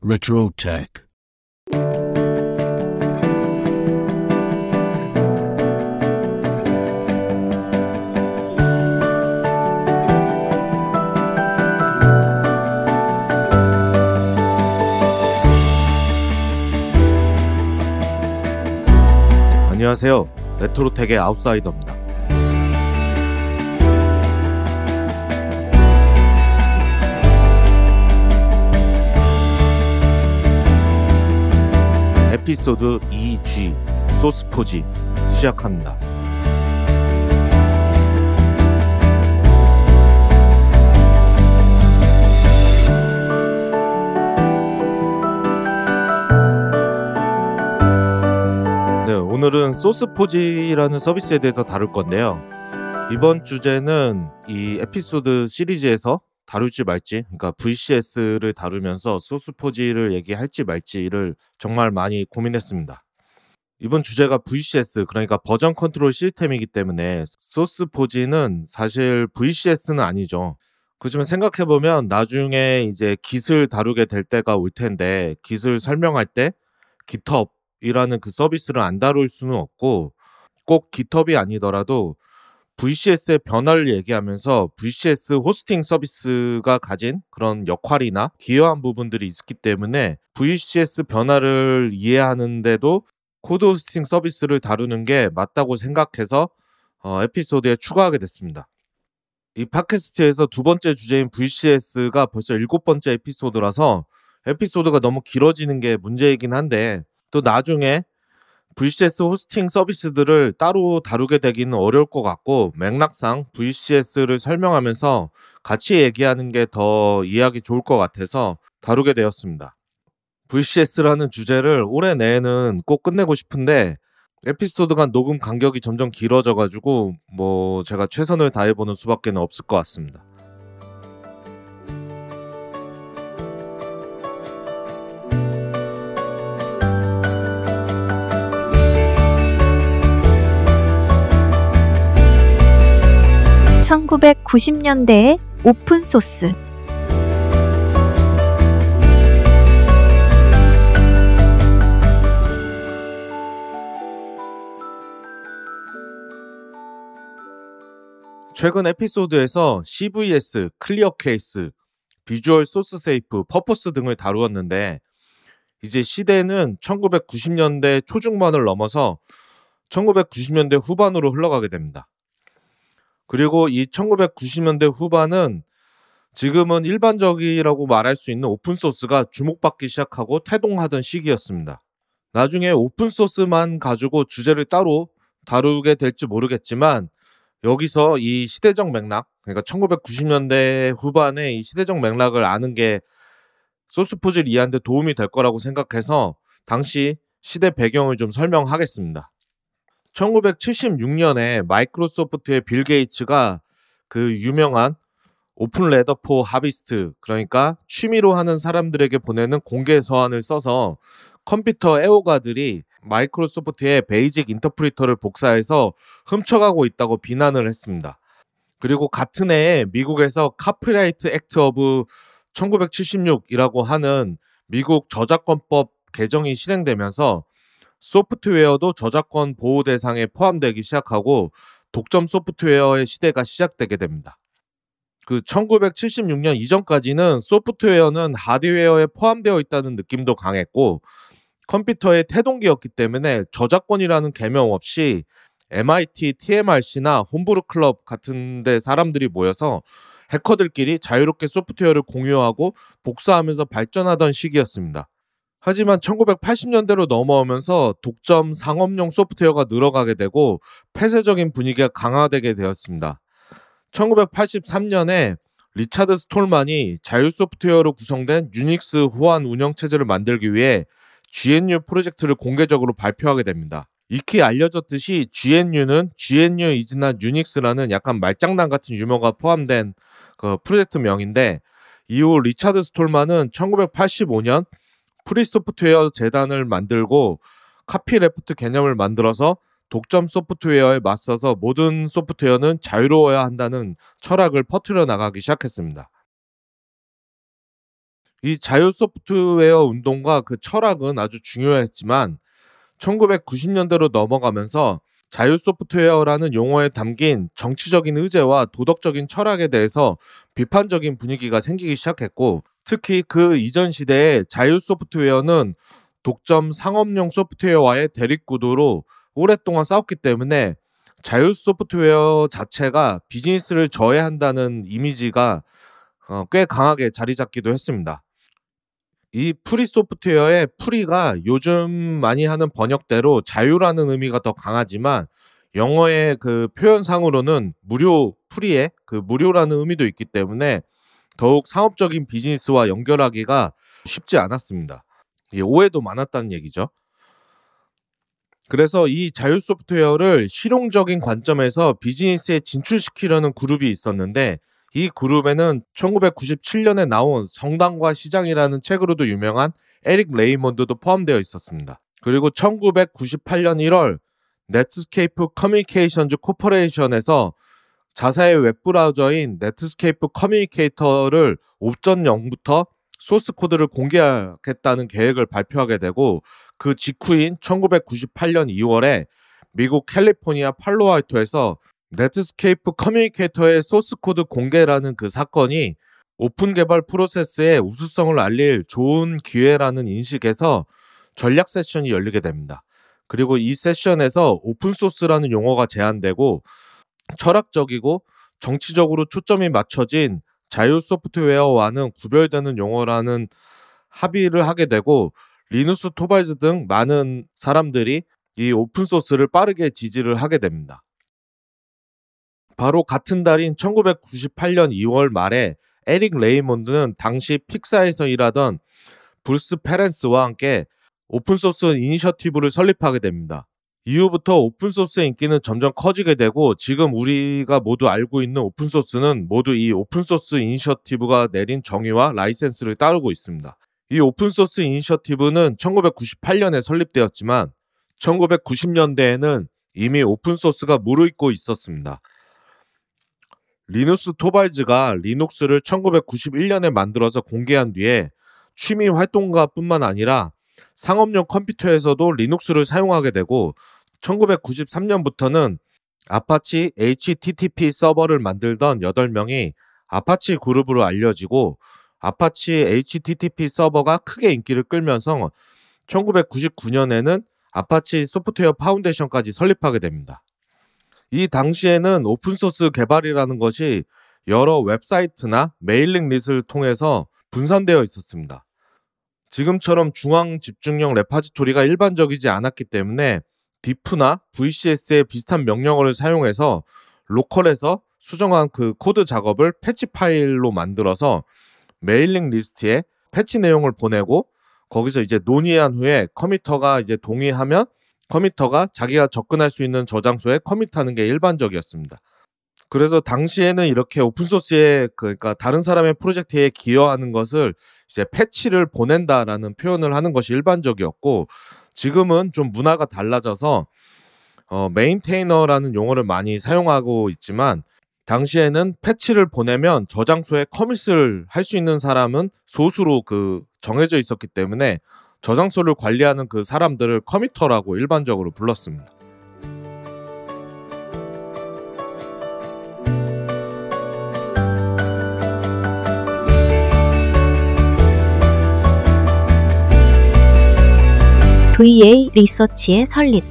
Retrotech. 안녕하세요. 레트로텍의 아웃사이더입니다. 에피소드 2G 소스포지 시작합니다. 네, 오늘은 소스포지라는 서비스에 대해서 다룰 건데요. 이번 주제는 이 에피소드 시리즈에서 다룰지 말지, 그러니까 VCS를 다루면서 소스포지를 얘기할지 말지를 정말 많이 고민했습니다. 이번 주제가 VCS, 그러니까 버전 컨트롤 시스템이기 때문에 소스포지는 사실 VCS는 아니죠. 그렇지만 생각해보면 나중에 이제 깃을 다루게 될 때가 올 텐데, 깃을 설명할 때 GitHub이라는 그 서비스를 안 다룰 수는 없고, 꼭 GitHub이 아니더라도 VCS의 변화를 얘기하면서 VCS 호스팅 서비스가 가진 그런 역할이나 기여한 부분들이 있기 때문에 VCS 변화를 이해하는데도 코드 호스팅 서비스를 다루는 게 맞다고 생각해서 에피소드에 추가하게 됐습니다. 이 팟캐스트에서 두 번째 주제인 VCS가 벌써 7번째 에피소드라서 에피소드가 너무 길어지는 게 문제이긴 한데, 또 나중에 VCS 호스팅 서비스들을 따로 다루게 되기는 어려울 것 같고, 맥락상 VCS를 설명하면서 같이 얘기하는 게 더 이해하기 좋을 것 같아서 다루게 되었습니다. VCS라는 주제를 올해 내에는 꼭 끝내고 싶은데 에피소드가 녹음 간격이 점점 길어져가지고 제가 최선을 다해보는 수밖에 없을 것 같습니다. (1990년대의) 오픈소스. 최근 에피소드에서 CVS, 클리어 케이스, 비주얼 소스 세이프, 퍼포스 등을 다루었는데, 이제 시대는 1990년대 초중반을 넘어서 1990년대 후반으로 흘러가게 됩니다. 그리고 이 1990년대 후반은 지금은 일반적이라고 말할 수 있는 오픈소스가 주목받기 시작하고 태동하던 시기였습니다. 나중에 오픈소스만 가지고 주제를 따로 다루게 될지 모르겠지만, 여기서 이 시대적 맥락, 그러니까 1990년대 후반의 이 시대적 맥락을 아는 게 소스포지를 이해하는 데 도움이 될 거라고 생각해서 당시 시대 배경을 좀 설명하겠습니다. 1976년에 마이크로소프트의 빌 게이츠가 그 유명한 오픈 레더 포 하비스트, 그러니까 취미로 하는 사람들에게 보내는 공개 서한을 써서 컴퓨터 애호가들이 마이크로소프트의 베이직 인터프리터를 복사해서 훔쳐가고 있다고 비난을 했습니다. 그리고 같은 해에 미국에서 카피라이트 액트 오브 1976이라고 하는 미국 저작권법 개정이 실행되면서 소프트웨어도 저작권 보호 대상에 포함되기 시작하고 독점 소프트웨어의 시대가 시작되게 됩니다. 그 1976년 이전까지는 소프트웨어는 하드웨어에 포함되어 있다는 느낌도 강했고, 컴퓨터의 태동기였기 때문에 저작권이라는 개념 없이 MIT, TMRC나 홈브루 클럽 같은 데 사람들이 모여서 해커들끼리 자유롭게 소프트웨어를 공유하고 복사하면서 발전하던 시기였습니다. 하지만 1980년대로 넘어오면서 독점 상업용 소프트웨어가 늘어가게 되고 폐쇄적인 분위기가 강화되게 되었습니다. 1983년에 리차드 스톨만이 자유 소프트웨어로 구성된 유닉스 호환 운영체제를 만들기 위해 GNU 프로젝트를 공개적으로 발표하게 됩니다. 익히 알려졌듯이 GNU는 GNU is not Unix라는 약간 말장난 같은 유머가 포함된 그 프로젝트명인데, 이후 리차드 스톨만은 1985년 프리소프트웨어 재단을 만들고 카피레프트 개념을 만들어서 독점 소프트웨어에 맞서서 모든 소프트웨어는 자유로워야 한다는 철학을 퍼뜨려 나가기 시작했습니다. 이 자유 소프트웨어 운동과 그 철학은 아주 중요했지만 1990년대로 넘어가면서 자유 소프트웨어라는 용어에 담긴 정치적인 의제와 도덕적인 철학에 대해서 비판적인 분위기가 생기기 시작했고, 특히 그 이전 시대에 자유 소프트웨어는 독점 상업용 소프트웨어와의 대립구도로 오랫동안 싸웠기 때문에 자유 소프트웨어 자체가 비즈니스를 저해한다는 이미지가 꽤 강하게 자리 잡기도 했습니다. 이 프리 소프트웨어의 프리가 요즘 많이 하는 번역대로 자유라는 의미가 더 강하지만, 영어의 그 표현상으로는 무료 프리의 그 무료라는 의미도 있기 때문에 더욱 상업적인 비즈니스와 연결하기가 쉽지 않았습니다. 오해도 많았다는 얘기죠. 그래서 이 자유 소프트웨어를 실용적인 관점에서 비즈니스에 진출시키려는 그룹이 있었는데, 이 그룹에는 1997년에 나온 성당과 시장이라는 책으로도 유명한 에릭 레이먼드도 포함되어 있었습니다. 그리고 1998년 1월 넷스케이프 커뮤니케이션즈 코퍼레이션에서 자사의 웹브라우저인 넷스케이프 커뮤니케이터를 옵션 0부터 소스 코드를 공개하겠다는 계획을 발표하게 되고, 그 직후인 1998년 2월에 미국 캘리포니아 팔로알토에서 넷스케이프 커뮤니케이터의 소스 코드 공개라는 그 사건이 오픈 개발 프로세스의 우수성을 알릴 좋은 기회라는 인식에서 전략 세션이 열리게 됩니다. 그리고 이 세션에서 오픈소스라는 용어가 제한되고 철학적이고 정치적으로 초점이 맞춰진 자유 소프트웨어와는 구별되는 용어라는 합의를 하게 되고, 리누스 토발즈 등 많은 사람들이 이 오픈소스를 빠르게 지지를 하게 됩니다. 바로 같은 달인 1998년 2월 말에 에릭 레이몬드는 당시 픽사에서 일하던 브루스 페렌스와 함께 오픈소스 이니셔티브를 설립하게 됩니다. 이후부터 오픈소스의 인기는 점점 커지게 되고, 지금 우리가 모두 알고 있는 오픈소스는 모두 이 오픈소스 이니셔티브가 내린 정의와 라이센스를 따르고 있습니다. 이 오픈소스 이니셔티브는 1998년에 설립되었지만 1990년대에는 이미 오픈소스가 무르익고 있었습니다. 리누스 토발즈가 리눅스를 1991년에 만들어서 공개한 뒤에 취미 활동가뿐만 아니라 상업용 컴퓨터에서도 리눅스를 사용하게 되고, 1993년부터는 아파치 HTTP 서버를 만들던 8명이 아파치 그룹으로 알려지고, 아파치 HTTP 서버가 크게 인기를 끌면서 1999년에는 아파치 소프트웨어 파운데이션까지 설립하게 됩니다. 이 당시에는 오픈소스 개발이라는 것이 여러 웹사이트나 메일링 리스트를 통해서 분산되어 있었습니다. 지금처럼 중앙 집중형 레파지토리가 일반적이지 않았기 때문에 diff나 VCS의 비슷한 명령어를 사용해서 로컬에서 수정한 그 코드 작업을 패치 파일로 만들어서 메일링 리스트에 패치 내용을 보내고, 거기서 이제 논의한 후에 커미터가 이제 동의하면 커미터가 자기가 접근할 수 있는 저장소에 커밋하는 게 일반적이었습니다. 그래서 당시에는 이렇게 오픈소스에 그러니까 다른 사람의 프로젝트에 기여하는 것을 이제 패치를 보낸다라는 표현을 하는 것이 일반적이었고, 지금은 좀 문화가 달라져서 메인테이너라는 용어를 많이 사용하고 있지만, 당시에는 패치를 보내면 저장소에 커밋을 할 수 있는 사람은 소수로 그 정해져 있었기 때문에 저장소를 관리하는 그 사람들을 커미터라고 일반적으로 불렀습니다. VA 리서치의 설립.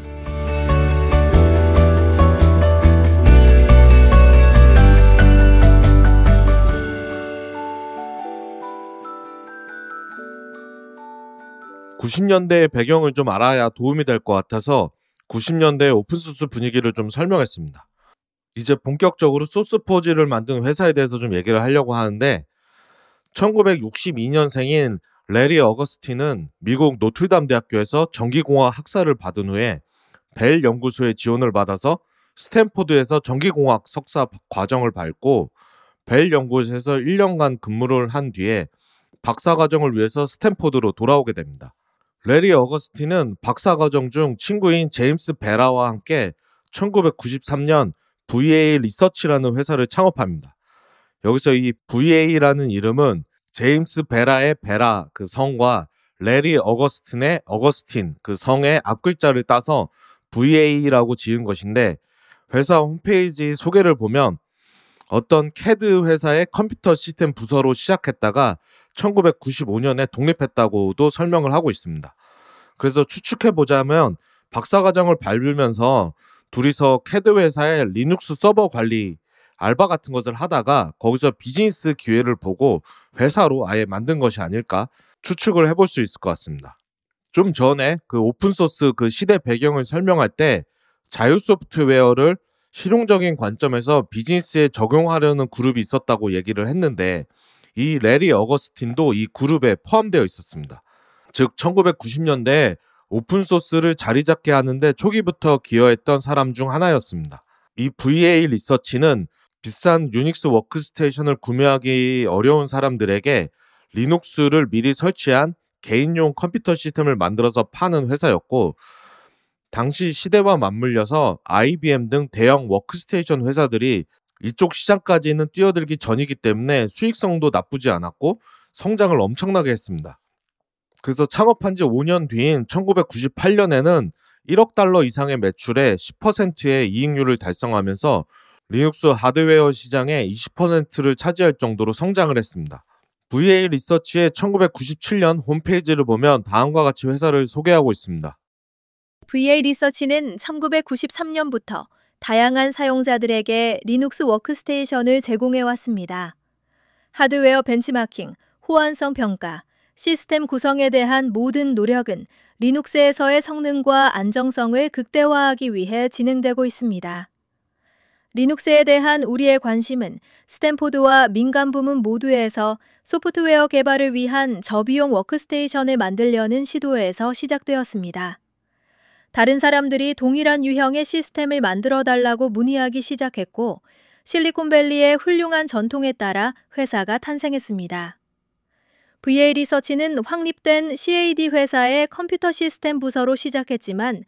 (90년대의) 배경을 좀 알아야 도움이 될 것 같아서 90년대 오픈소스 분위기를 좀 설명했습니다. 이제 본격적으로 소스포지를 만든 회사에 대해서 좀 얘기를 하려고 하는데, 1962년생인 레리 어거스틴은 미국 노틀담 대학교에서 전기공학 학사를 받은 후에 벨 연구소의 지원을 받아서 스탠포드에서 전기공학 석사 과정을 밟고, 벨 연구소에서 1년간 근무를 한 뒤에 박사과정을 위해서 스탠포드로 돌아오게 됩니다. 레리 어거스틴은 박사과정 중 친구인 제임스 베라와 함께 1993년 VA 리서치라는 회사를 창업합니다. 여기서 이 VA라는 이름은 제임스 베라의 베라 그 성과 레리 어거스틴의 어거스틴 그 성의 앞글자를 따서 VA라고 지은 것인데, 회사 홈페이지 소개를 보면 어떤 캐드 회사의 컴퓨터 시스템 부서로 시작했다가 1995년에 독립했다고도 설명을 하고 있습니다. 그래서 추측해보자면 박사과정을 밟으면서 둘이서 캐드 회사의 리눅스 서버 관리 알바 같은 것을 하다가 거기서 비즈니스 기회를 보고 회사로 아예 만든 것이 아닐까 추측을 해볼 수 있을 것 같습니다. 좀 전에 그 오픈소스 그 시대 배경을 설명할 때 자유 소프트웨어를 실용적인 관점에서 비즈니스에 적용하려는 그룹이 있었다고 얘기를 했는데, 이 레리 어거스틴도 이 그룹에 포함되어 있었습니다. 즉 1990년대에 오픈소스를 자리 잡게 하는데 초기부터 기여했던 사람 중 하나였습니다. 이 VA 리서치는 비싼 유닉스 워크스테이션을 구매하기 어려운 사람들에게 리눅스를 미리 설치한 개인용 컴퓨터 시스템을 만들어서 파는 회사였고, 당시 시대와 맞물려서 IBM 등 대형 워크스테이션 회사들이 이쪽 시장까지는 뛰어들기 전이기 때문에 수익성도 나쁘지 않았고 성장을 엄청나게 했습니다. 그래서 창업한 지 5년 뒤인 1998년에는 1억 달러 이상의 매출에 10%의 이익률을 달성하면서 리눅스 하드웨어 시장의 20%를 차지할 정도로 성장을 했습니다. VA 리서치의 1997년 홈페이지를 보면 다음과 같이 회사를 소개하고 있습니다. VA 리서치는 1993년부터 다양한 사용자들에게 리눅스 워크스테이션을 제공해 왔습니다. 하드웨어 벤치마킹, 호환성 평가, 시스템 구성에 대한 모든 노력은 리눅스에서의 성능과 안정성을 극대화하기 위해 진행되고 있습니다. 리눅스에 대한 우리의 관심은 스탠포드와 민간 부문 모두에서 소프트웨어 개발을 위한 저비용 워크스테이션을 만들려는 시도에서 시작되었습니다. 다른 사람들이 동일한 유형의 시스템을 만들어 달라고 문의하기 시작했고, 실리콘밸리의 훌륭한 전통에 따라 회사가 탄생했습니다. VA 리서치는 확립된 CAD 회사의 컴퓨터 시스템 부서로 시작했지만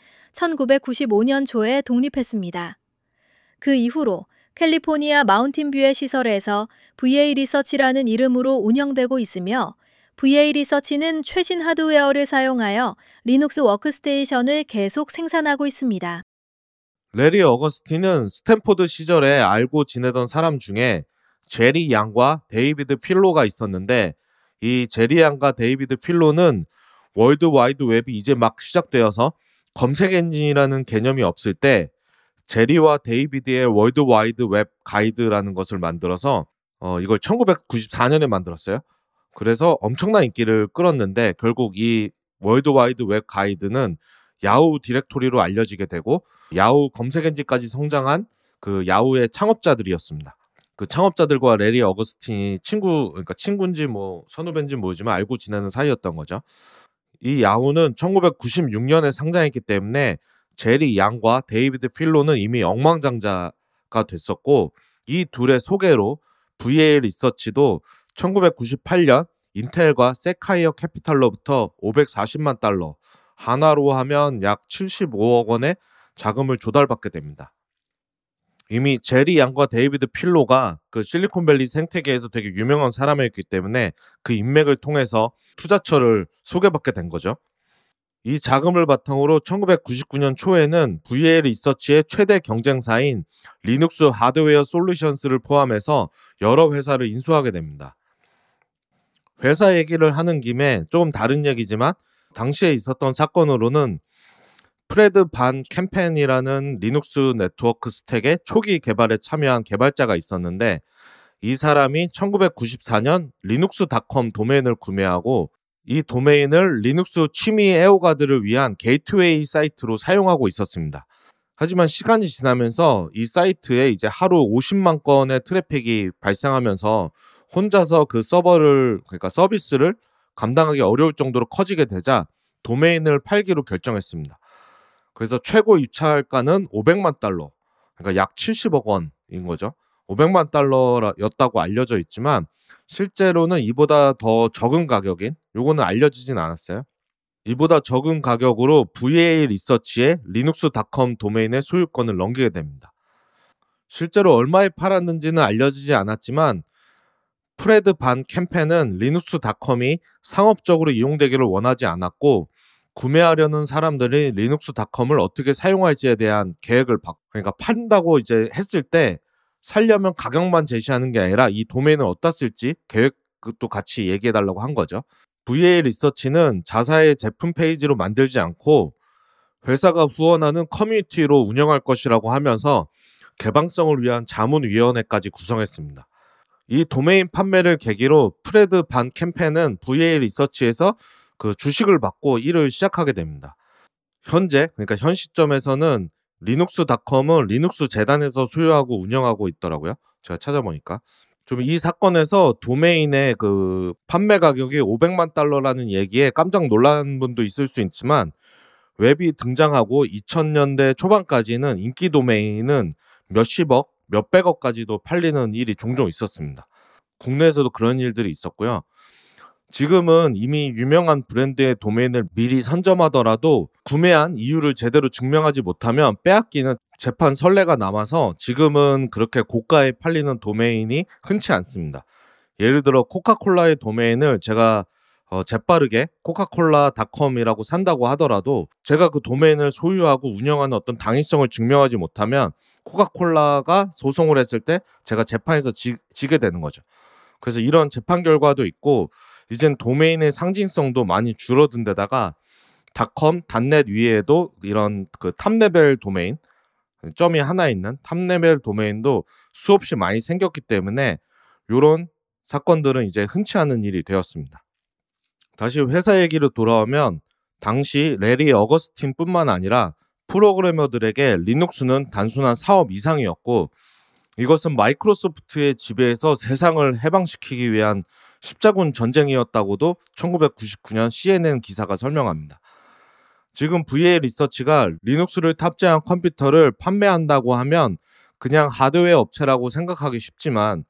1995년 초에 독립했습니다. 그 이후로 캘리포니아 마운틴뷰의 시설에서 VA 리서치라는 이름으로 운영되고 있으며, VA 리서치는 최신 하드웨어를 사용하여 리눅스 워크스테이션을 계속 생산하고 있습니다. 레리 어거스틴은 스탠포드 시절에 알고 지내던 사람 중에 제리 양과 데이비드 필로가 있었는데, 이 제리 양과 데이비드 필로는 월드 와이드 웹이 이제 막 시작되어서 검색 엔진이라는 개념이 없을 때 제리와 데이비드의 월드 와이드 웹 가이드라는 것을 만들어서 이걸 1994년에 만들었어요. 그래서 엄청난 인기를 끌었는데 결국 이 월드 와이드 웹 가이드는 야후 디렉토리로 알려지게 되고 야후 검색 엔진까지 성장한 그 야후의 창업자들이었습니다. 그 창업자들과 레리 어거스틴이 그러니까 친구인지 뭐 선후배인지 모르지만 알고 지내는 사이였던 거죠. 이 야후는 1996년에 상장했기 때문에 제리 양과 데이비드 필로는 이미 억만장자가 됐었고, 이 둘의 소개로 VA 리서치도 1998년 인텔과 세카이어 캐피탈로부터 540만 달러, 한화로 하면 약 75억 원의 자금을 조달받게 됩니다. 이미 제리 양과 데이비드 필로가 그 실리콘밸리 생태계에서 되게 유명한 사람이었기 때문에 그 인맥을 통해서 투자처를 소개받게 된 거죠. 이 자금을 바탕으로 1999년 초에는 VA 리서치의 최대 경쟁사인 리눅스 하드웨어 솔루션스를 포함해서 여러 회사를 인수하게 됩니다. 회사 얘기를 하는 김에 조금 다른 얘기지만 당시에 있었던 사건으로는 프레드 반 캠펜이라는 리눅스 네트워크 스택의 초기 개발에 참여한 개발자가 있었는데, 이 사람이 1994년 리눅스닷컴 도메인을 구매하고 이 도메인을 리눅스 취미 애호가들을 위한 게이트웨이 사이트로 사용하고 있었습니다. 하지만 시간이 지나면서 이 사이트에 이제 하루 50만 건의 트래픽이 발생하면서 혼자서 그 그러니까 서비스를 감당하기 어려울 정도로 커지게 되자 도메인을 팔기로 결정했습니다. 그래서 최고 입찰가는 500만 달러, 그러니까 약 70억 원인 거죠. 500만 달러였다고 알려져 있지만 실제로는 이보다 더 적은 가격인, 요거는 알려지진 않았어요. 이보다 적은 가격으로 VA 리서치의 리눅스닷컴 도메인의 소유권을 넘기게 됩니다. 실제로 얼마에 팔았는지는 알려지지 않았지만 프레드 반 캠펜은 리눅스닷컴이 상업적으로 이용되기를 원하지 않았고 구매하려는 사람들이 리눅스닷컴을 어떻게 사용할지에 대한 계획을 그러니까 판다고 이제 했을 때 살려면 가격만 제시하는 게 아니라 이 도메인을 어디다 쓸지 계획도 같이 얘기해달라고 한 거죠. VA 리서치는 자사의 제품 페이지로 만들지 않고 회사가 후원하는 커뮤니티로 운영할 것이라고 하면서 개방성을 위한 자문위원회까지 구성했습니다. 이 도메인 판매를 계기로 프레드 반 캠펜은 VA 리서치에서 그 주식을 받고 일을 시작하게 됩니다. 그러니까 현 시점에서는 리눅스닷컴은 리눅스 재단에서 소유하고 운영하고 있더라고요. 제가 찾아보니까. 좀 이 사건에서 도메인의 그 판매 가격이 $500만 얘기에 깜짝 놀란 분도 있을 수 있지만 웹이 등장하고 2000년대 초반까지는 인기 도메인은 몇십억, 몇백억까지도 팔리는 일이 종종 있었습니다. 국내에서도 그런 일들이 있었고요. 지금은 이미 유명한 브랜드의 도메인을 미리 선점하더라도 구매한 이유를 제대로 증명하지 못하면 빼앗기는 재판 선례가 남아서 지금은 그렇게 고가에 팔리는 도메인이 흔치 않습니다. 예를 들어 코카콜라의 도메인을 제가 재빠르게 코카콜라.com이라고 산다고 하더라도 제가 그 도메인을 소유하고 운영하는 어떤 당위성을 증명하지 못하면 코카콜라가 소송을 했을 때 제가 재판에서 지게 되는 거죠. 그래서 이런 재판 결과도 있고 이젠 도메인의 상징성도 많이 줄어든 데다가 .com, .net 위에도 이런 그 탑레벨 도메인, 점이 하나 있는 탑레벨 도메인도 수없이 많이 생겼기 때문에 이런 사건들은 이제 흔치 않은 일이 되었습니다. 다시 회사 얘기로 돌아오면 당시 레리 어거스틴뿐만 아니라 프로그래머들에게 리눅스는 단순한 사업 이상이었고 이것은 마이크로소프트의 지배에서 세상을 해방시키기 위한 십자군 전쟁이었다고도 1999년 CNN 기사가 설명합니다. 지금 VA 리서치가 리눅스를 탑재한 컴퓨터를 판매한다고 하면 그냥 하드웨어 업체라고 생각하기 쉽지만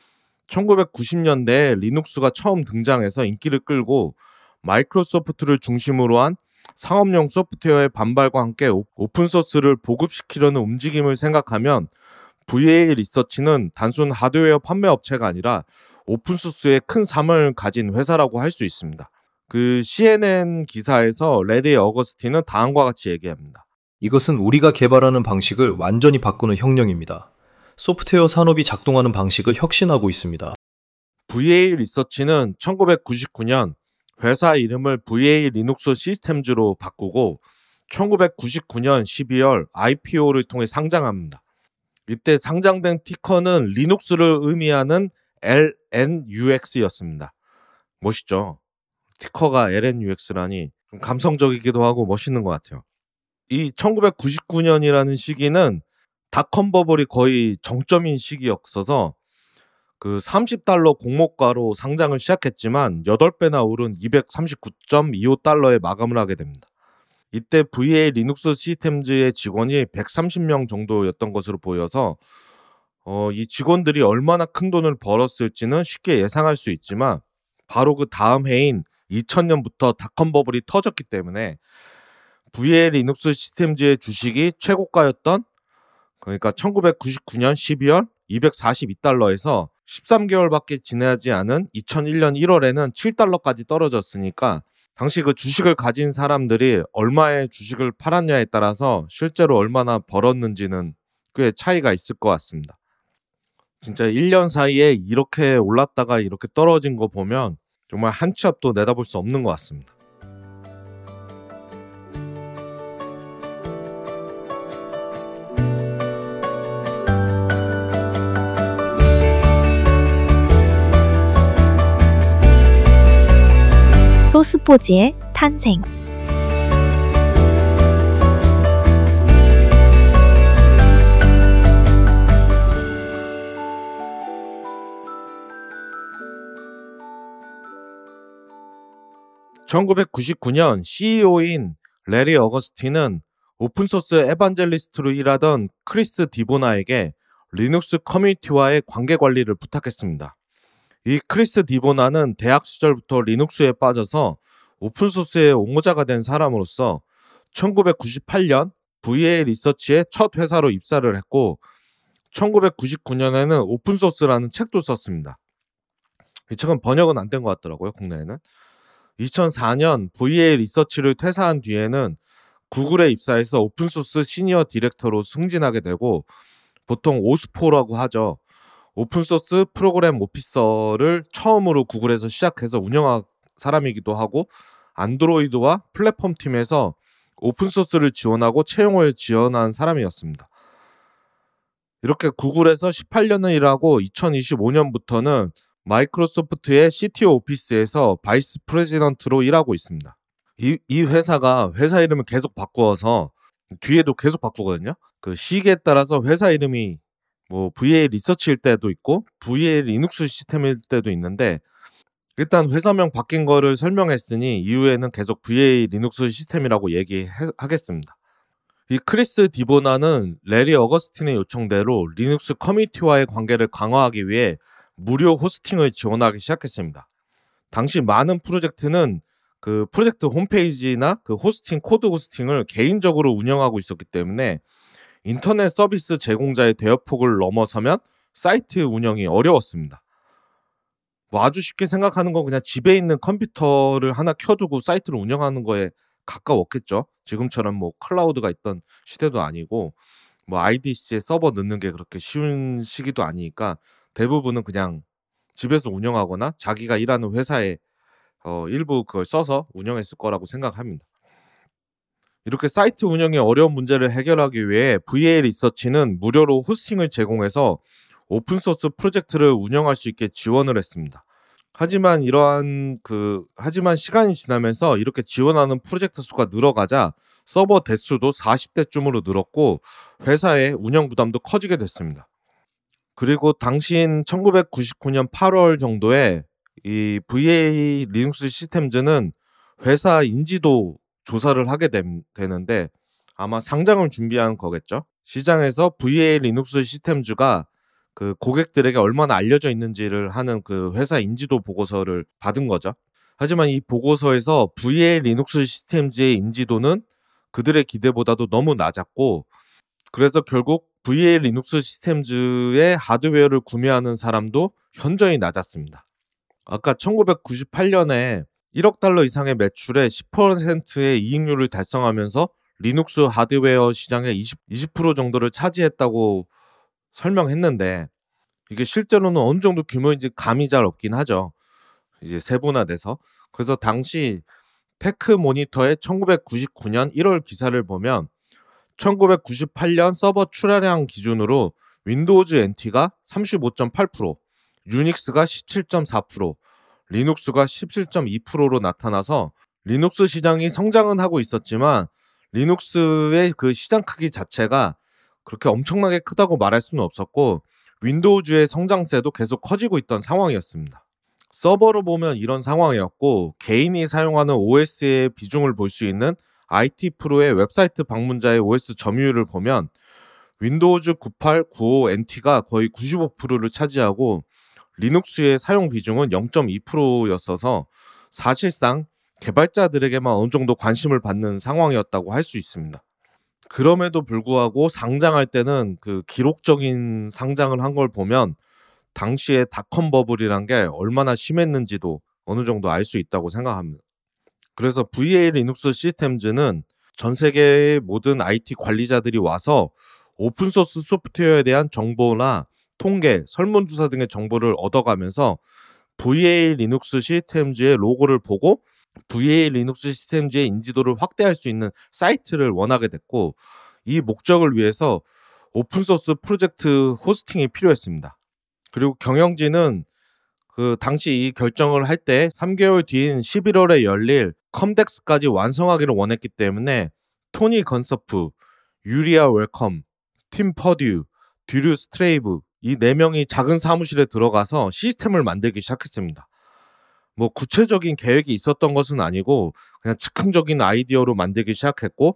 1990년대에 리눅스가 처음 등장해서 인기를 끌고 마이크로소프트를 중심으로 한 상업용 소프트웨어의 반발과 함께 오픈소스를 보급시키려는 움직임을 생각하면 VA 리서치는 단순 하드웨어 판매 업체가 아니라 오픈소스에 큰 삶을 가진 회사라고 할 수 있습니다. 그 CNN 기사에서 레리 어거스틴은 다음과 같이 얘기합니다. 이것은 우리가 개발하는 방식을 완전히 바꾸는 혁명입니다. 소프트웨어 산업이 작동하는 방식을 혁신하고 있습니다. VA 리서치는 1999년 회사 이름을 VA 리눅스 시스템즈로 바꾸고 1999년 12월 IPO를 통해 상장합니다. 이때 상장된 티커는 리눅스를 의미하는 LNUX였습니다. 멋있죠? 티커가 LNUX라니 좀 감성적이기도 하고 멋있는 것 같아요. 이 1999년이라는 시기는 닷컴 버블이 거의 정점인 시기였어서 그 $30 공모가로 상장을 시작했지만 8배나 오른 $239.25에 마감을 하게 됩니다. 이때 VA 리눅스 시스템즈의 직원이 130명 정도였던 것으로 보여서 이 직원들이 얼마나 큰 돈을 벌었을지는 쉽게 예상할 수 있지만 바로 그 다음 해인 2000년부터 닷컴 버블이 터졌기 때문에 VA 리눅스 시스템즈의 주식이 최고가였던 그러니까 1999년 12월 $242에서 13개월밖에 지나지 않은 2001년 1월에는 $7까지 떨어졌으니까 당시 그 주식을 가진 사람들이 얼마의 주식을 팔았냐에 따라서 실제로 얼마나 벌었는지는 꽤 차이가 있을 것 같습니다. 진짜 1년 사이에 이렇게 올랐다가 이렇게 떨어진 거 보면 정말 한 치 앞도 내다볼 수 없는 것 같습니다. 소스포지의 탄생. (1999년) CEO인 레리 어거스틴은 오픈소스 에반젤리스트로 일하던 크리스 디보나에게 리눅스 커뮤니티와의 관계 관리를 부탁했습니다. 이 크리스 디보나는 대학 시절부터 리눅스에 빠져서 오픈소스의 옹호자가 된 사람으로서 1998년 VA 리서치의 첫 회사로 입사를 했고 1999년에는 오픈소스라는 책도 썼습니다. 이 책은 번역은 안 된 것 같더라고요, 국내에는. 2004년 VA 리서치를 퇴사한 뒤에는 구글에 입사해서 오픈소스 시니어 디렉터로 승진하게 되고, 보통 오스포라고 하죠. 오픈소스 프로그램 오피서를 처음으로 구글에서 시작해서 운영한 사람이기도 하고, 안드로이드와 플랫폼 팀에서 오픈소스를 지원하고 채용을 지원한 사람이었습니다. 이렇게 구글에서 18년을 일하고 2025년부터는 마이크로소프트의 CTO 오피스에서 바이스 프레지던트로 일하고 있습니다. 이 회사가 회사 이름을 계속 바꾸어서 뒤에도 계속 바꾸거든요. 그 시기에 따라서 회사 이름이 뭐 VA 리서치일 때도 있고 VA 리눅스 시스템일 때도 있는데, 일단 회사명 바뀐 거를 설명했으니 이후에는 계속 VA 리눅스 시스템이라고 얘기하겠습니다. 이 크리스 디보나는 레리 어거스틴의 요청대로 리눅스 커뮤니티와의 관계를 강화하기 위해 무료 호스팅을 지원하기 시작했습니다. 당시 많은 프로젝트는 그 프로젝트 홈페이지나 그 호스팅, 코드 호스팅을 개인적으로 운영하고 있었기 때문에 인터넷 서비스 제공자의 대여폭을 넘어서면 사이트 운영이 어려웠습니다. 뭐 아주 쉽게 생각하는 건 그냥 집에 있는 컴퓨터를 하나 켜두고 사이트를 운영하는 거에 가까웠겠죠. 지금처럼 뭐 클라우드가 있던 시대도 아니고 뭐 IDC에 서버 넣는 게 그렇게 쉬운 시기도 아니니까 대부분은 그냥 집에서 운영하거나 자기가 일하는 회사에 일부 그걸 써서 운영했을 거라고 생각합니다. 이렇게 사이트 운영의 어려운 문제를 해결하기 위해 VA 리서치는 무료로 호스팅을 제공해서 오픈소스 프로젝트를 운영할 수 있게 지원을 했습니다. 하지만 시간이 지나면서 이렇게 지원하는 프로젝트 수가 늘어가자 서버 대수도 40대쯤으로 늘었고 회사의 운영 부담도 커지게 됐습니다. 그리고 당시인 1999년 8월 정도에 이 VA 리눅스 시스템즈는 회사 인지도 조사를 하게 되는데, 아마 상장을 준비한 거겠죠. 시장에서 VA 리눅스 시스템즈가 그 고객들에게 얼마나 알려져 있는지를 하는 그 회사 인지도 보고서를 받은 거죠. 하지만 이 보고서에서 VA 리눅스 시스템즈의 인지도는 그들의 기대보다도 너무 낮았고, 그래서 결국 VA 리눅스 시스템즈의 하드웨어를 구매하는 사람도 현저히 낮았습니다. 아까 1998년에 1억 달러 이상의 매출에 10%의 이익률을 달성하면서 리눅스 하드웨어 시장의 20% 정도를 차지했다고 설명했는데, 이게 실제로는 어느 정도 규모인지 감이 잘 없긴 하죠. 이제 세분화돼서. 그래서 당시 테크 모니터의 1999년 1월 기사를 보면 1998년 서버 출하량 기준으로 윈도우즈 NT가 35.8%, 유닉스가 17.4%, 리눅스가 17.2%로 나타나서 리눅스 시장이 성장은 하고 있었지만 리눅스의 그 시장 크기 자체가 그렇게 엄청나게 크다고 말할 수는 없었고, 윈도우즈의 성장세도 계속 커지고 있던 상황이었습니다. 서버로 보면 이런 상황이었고, 개인이 사용하는 OS의 비중을 볼 수 있는 IT 프로의 웹사이트 방문자의 OS 점유율을 보면 윈도우즈 98, 95 NT가 거의 95%를 차지하고 리눅스의 사용 비중은 0.2%였어서 사실상 개발자들에게만 어느 정도 관심을 받는 상황이었다고 할 수 있습니다. 그럼에도 불구하고 상장할 때는 그 기록적인 상장을 한 걸 보면 당시에 닷컴 버블이란 게 얼마나 심했는지도 어느 정도 알 수 있다고 생각합니다. 그래서 VA 리눅스 시스템즈는 전 세계의 모든 IT 관리자들이 와서 오픈소스 소프트웨어에 대한 정보나 통계, 설문조사 등의 정보를 얻어가면서 VA 리눅스 시스템즈의 로고를 보고 VA 리눅스 시스템즈의 인지도를 확대할 수 있는 사이트를 원하게 됐고, 이 목적을 위해서 오픈소스 프로젝트 호스팅이 필요했습니다. 그리고 경영진은 그 당시 이 결정을 할 때 3개월 뒤인 11월에 열릴 컴덱스까지 완성하기를 원했기 때문에 토니 건서프, 유리아 웰컴, 팀 퍼듀, 듀류 스트레이브 이 4명이 작은 사무실에 들어가서 시스템을 만들기 시작했습니다. 뭐 구체적인 계획이 있었던 것은 아니고 그냥 즉흥적인 아이디어로 만들기 시작했고,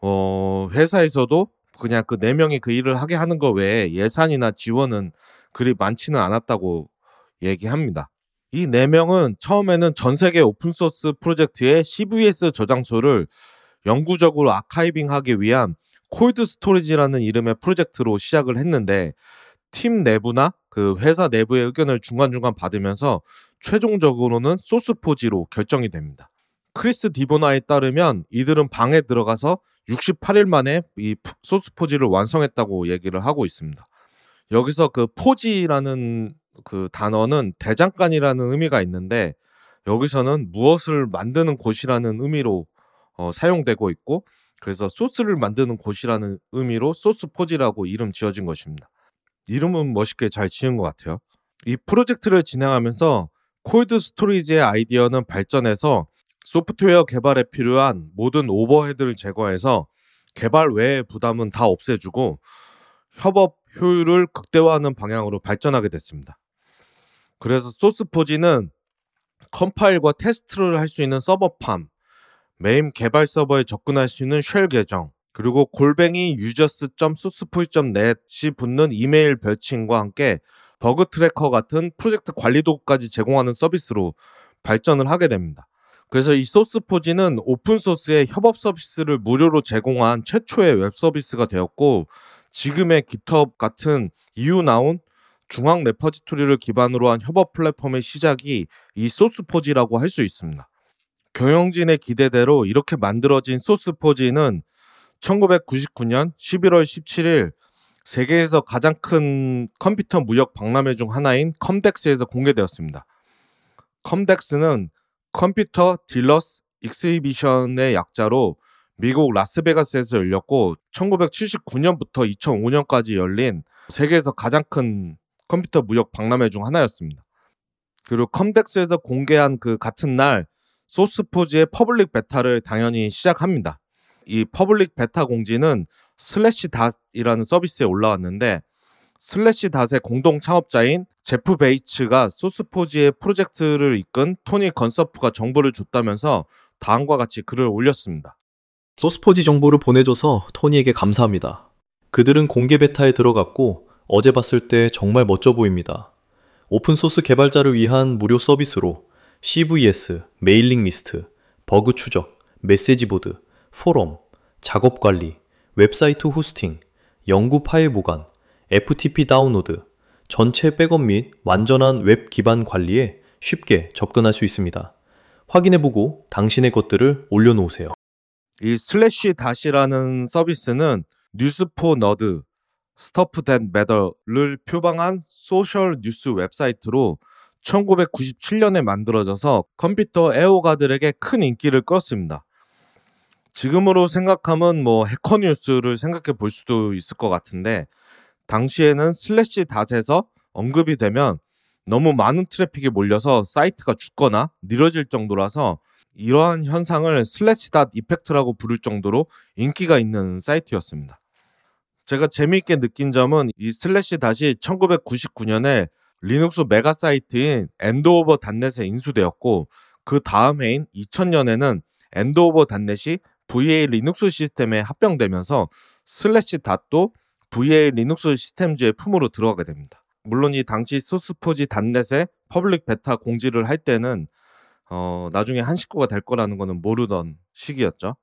회사에서도 그냥 그 4명이 그 일을 하게 하는 것 외에 예산이나 지원은 그리 많지는 않았다고 얘기합니다. 이 4명은 처음에는 전 세계 오픈소스 프로젝트의 CVS 저장소를 영구적으로 아카이빙하기 위한 콜드 스토리지라는 이름의 프로젝트로 시작을 했는데, 팀 내부나 그 회사 내부의 의견을 중간중간 받으면서 최종적으로는 소스포지로 결정이 됩니다. 크리스 디보나에 따르면 이들은 방에 들어가서 68일 만에 이 소스포지를 완성했다고 얘기를 하고 있습니다. 여기서 그 포지라는 그 단어는 대장간이라는 의미가 있는데 여기서는 무엇을 만드는 곳이라는 의미로 사용되고 있고 그래서 소스를 만드는 곳이라는 의미로 소스포지라고 이름 지어진 것입니다. 이름은 멋있게 잘 지은 것 같아요. 이 프로젝트를 진행하면서 콜드 스토리지의 아이디어는 발전해서 소프트웨어 개발에 필요한 모든 오버헤드를 제거해서 개발 외의 부담은 다 없애주고 협업 효율을 극대화하는 방향으로 발전하게 됐습니다. 그래서 소스포지는 컴파일과 테스트를 할 수 있는 서버팜, 메인 개발 서버에 접근할 수 있는 쉘 계정, 그리고 골뱅이 users.sourcepoint.net이 붙는 이메일 별칭과 함께 버그 트래커 같은 프로젝트 관리 도구까지 제공하는 서비스로 발전을 하게 됩니다. 그래서 이 소스포지는 오픈소스의 협업 서비스를 무료로 제공한 최초의 웹 서비스가 되었고 지금의 GitHub 같은 이후 나온 중앙 레퍼지토리를 기반으로 한 협업 플랫폼의 시작이 이 소스포지라고 할 수 있습니다. 경영진의 기대대로 이렇게 만들어진 소스포지는 1999년 11월 17일 세계에서 가장 큰 컴퓨터 무역 박람회 중 하나인 컴덱스에서 공개되었습니다. 컴덱스는 컴퓨터 딜러스 익스히비션의 약자로 미국 라스베가스에서 열렸고 1979년부터 2005년까지 열린 세계에서 가장 큰 컴퓨터 무역 박람회 중 하나였습니다. 그리고 컴덱스에서 공개한 그 같은 날 소스포지의 퍼블릭 베타를 당연히 시작합니다. 이 퍼블릭 베타 공지는 슬래시닷이라는 서비스에 올라왔는데 슬래시닷의 공동 창업자인 제프 베이츠가 소스포지의 프로젝트를 이끈 토니 건서프가 정보를 줬다면서 다음과 같이 글을 올렸습니다. 소스포지 정보를 보내줘서 토니에게 감사합니다. 그들은 공개 베타에 들어갔고 어제 봤을 때 정말 멋져 보입니다. 오픈소스 개발자를 위한 무료 서비스로 CVS, 메일링 리스트, 버그 추적, 메시지 보드, 포럼, 작업 관리, 웹사이트 호스팅, 연구 파일 보관, FTP 다운로드, 전체 백업 및 완전한 웹 기반 관리에 쉽게 접근할 수 있습니다. 확인해보고 당신의 것들을 올려놓으세요. 이 슬래시 닷이라는 서비스는 뉴스 포 너드, 스터프 댄 매더를 표방한 소셜 뉴스 웹사이트로 1997년에 만들어져서 컴퓨터 애호가들에게 큰 인기를 끌었습니다. 지금으로 생각하면 해커뉴스를 생각해 볼 수도 있을 것 같은데 당시에는 슬래시 닷에서 언급이 되면 너무 많은 트래픽이 몰려서 사이트가 죽거나 느려질 정도라서 이러한 현상을 슬래시 닷 이펙트라고 부를 정도로 인기가 있는 사이트였습니다. 제가 재미있게 느낀 점은 이 슬래시 닷이 1999년에 리눅스 메가 사이트인 엔드오버 닷넷에 인수되었고 그 다음 해인 2000년에는 엔드오버 닷넷이 VA 리눅스 시스템에 합병되면서 슬래시 닷도 VA 리눅스 시스템즈의 품으로 들어가게 됩니다. 물론 이 당시 소스포지 닷넷의 퍼블릭 베타 공지를 할 때는 나중에 한 식구가 될 거라는 거는 모르던 시기였죠.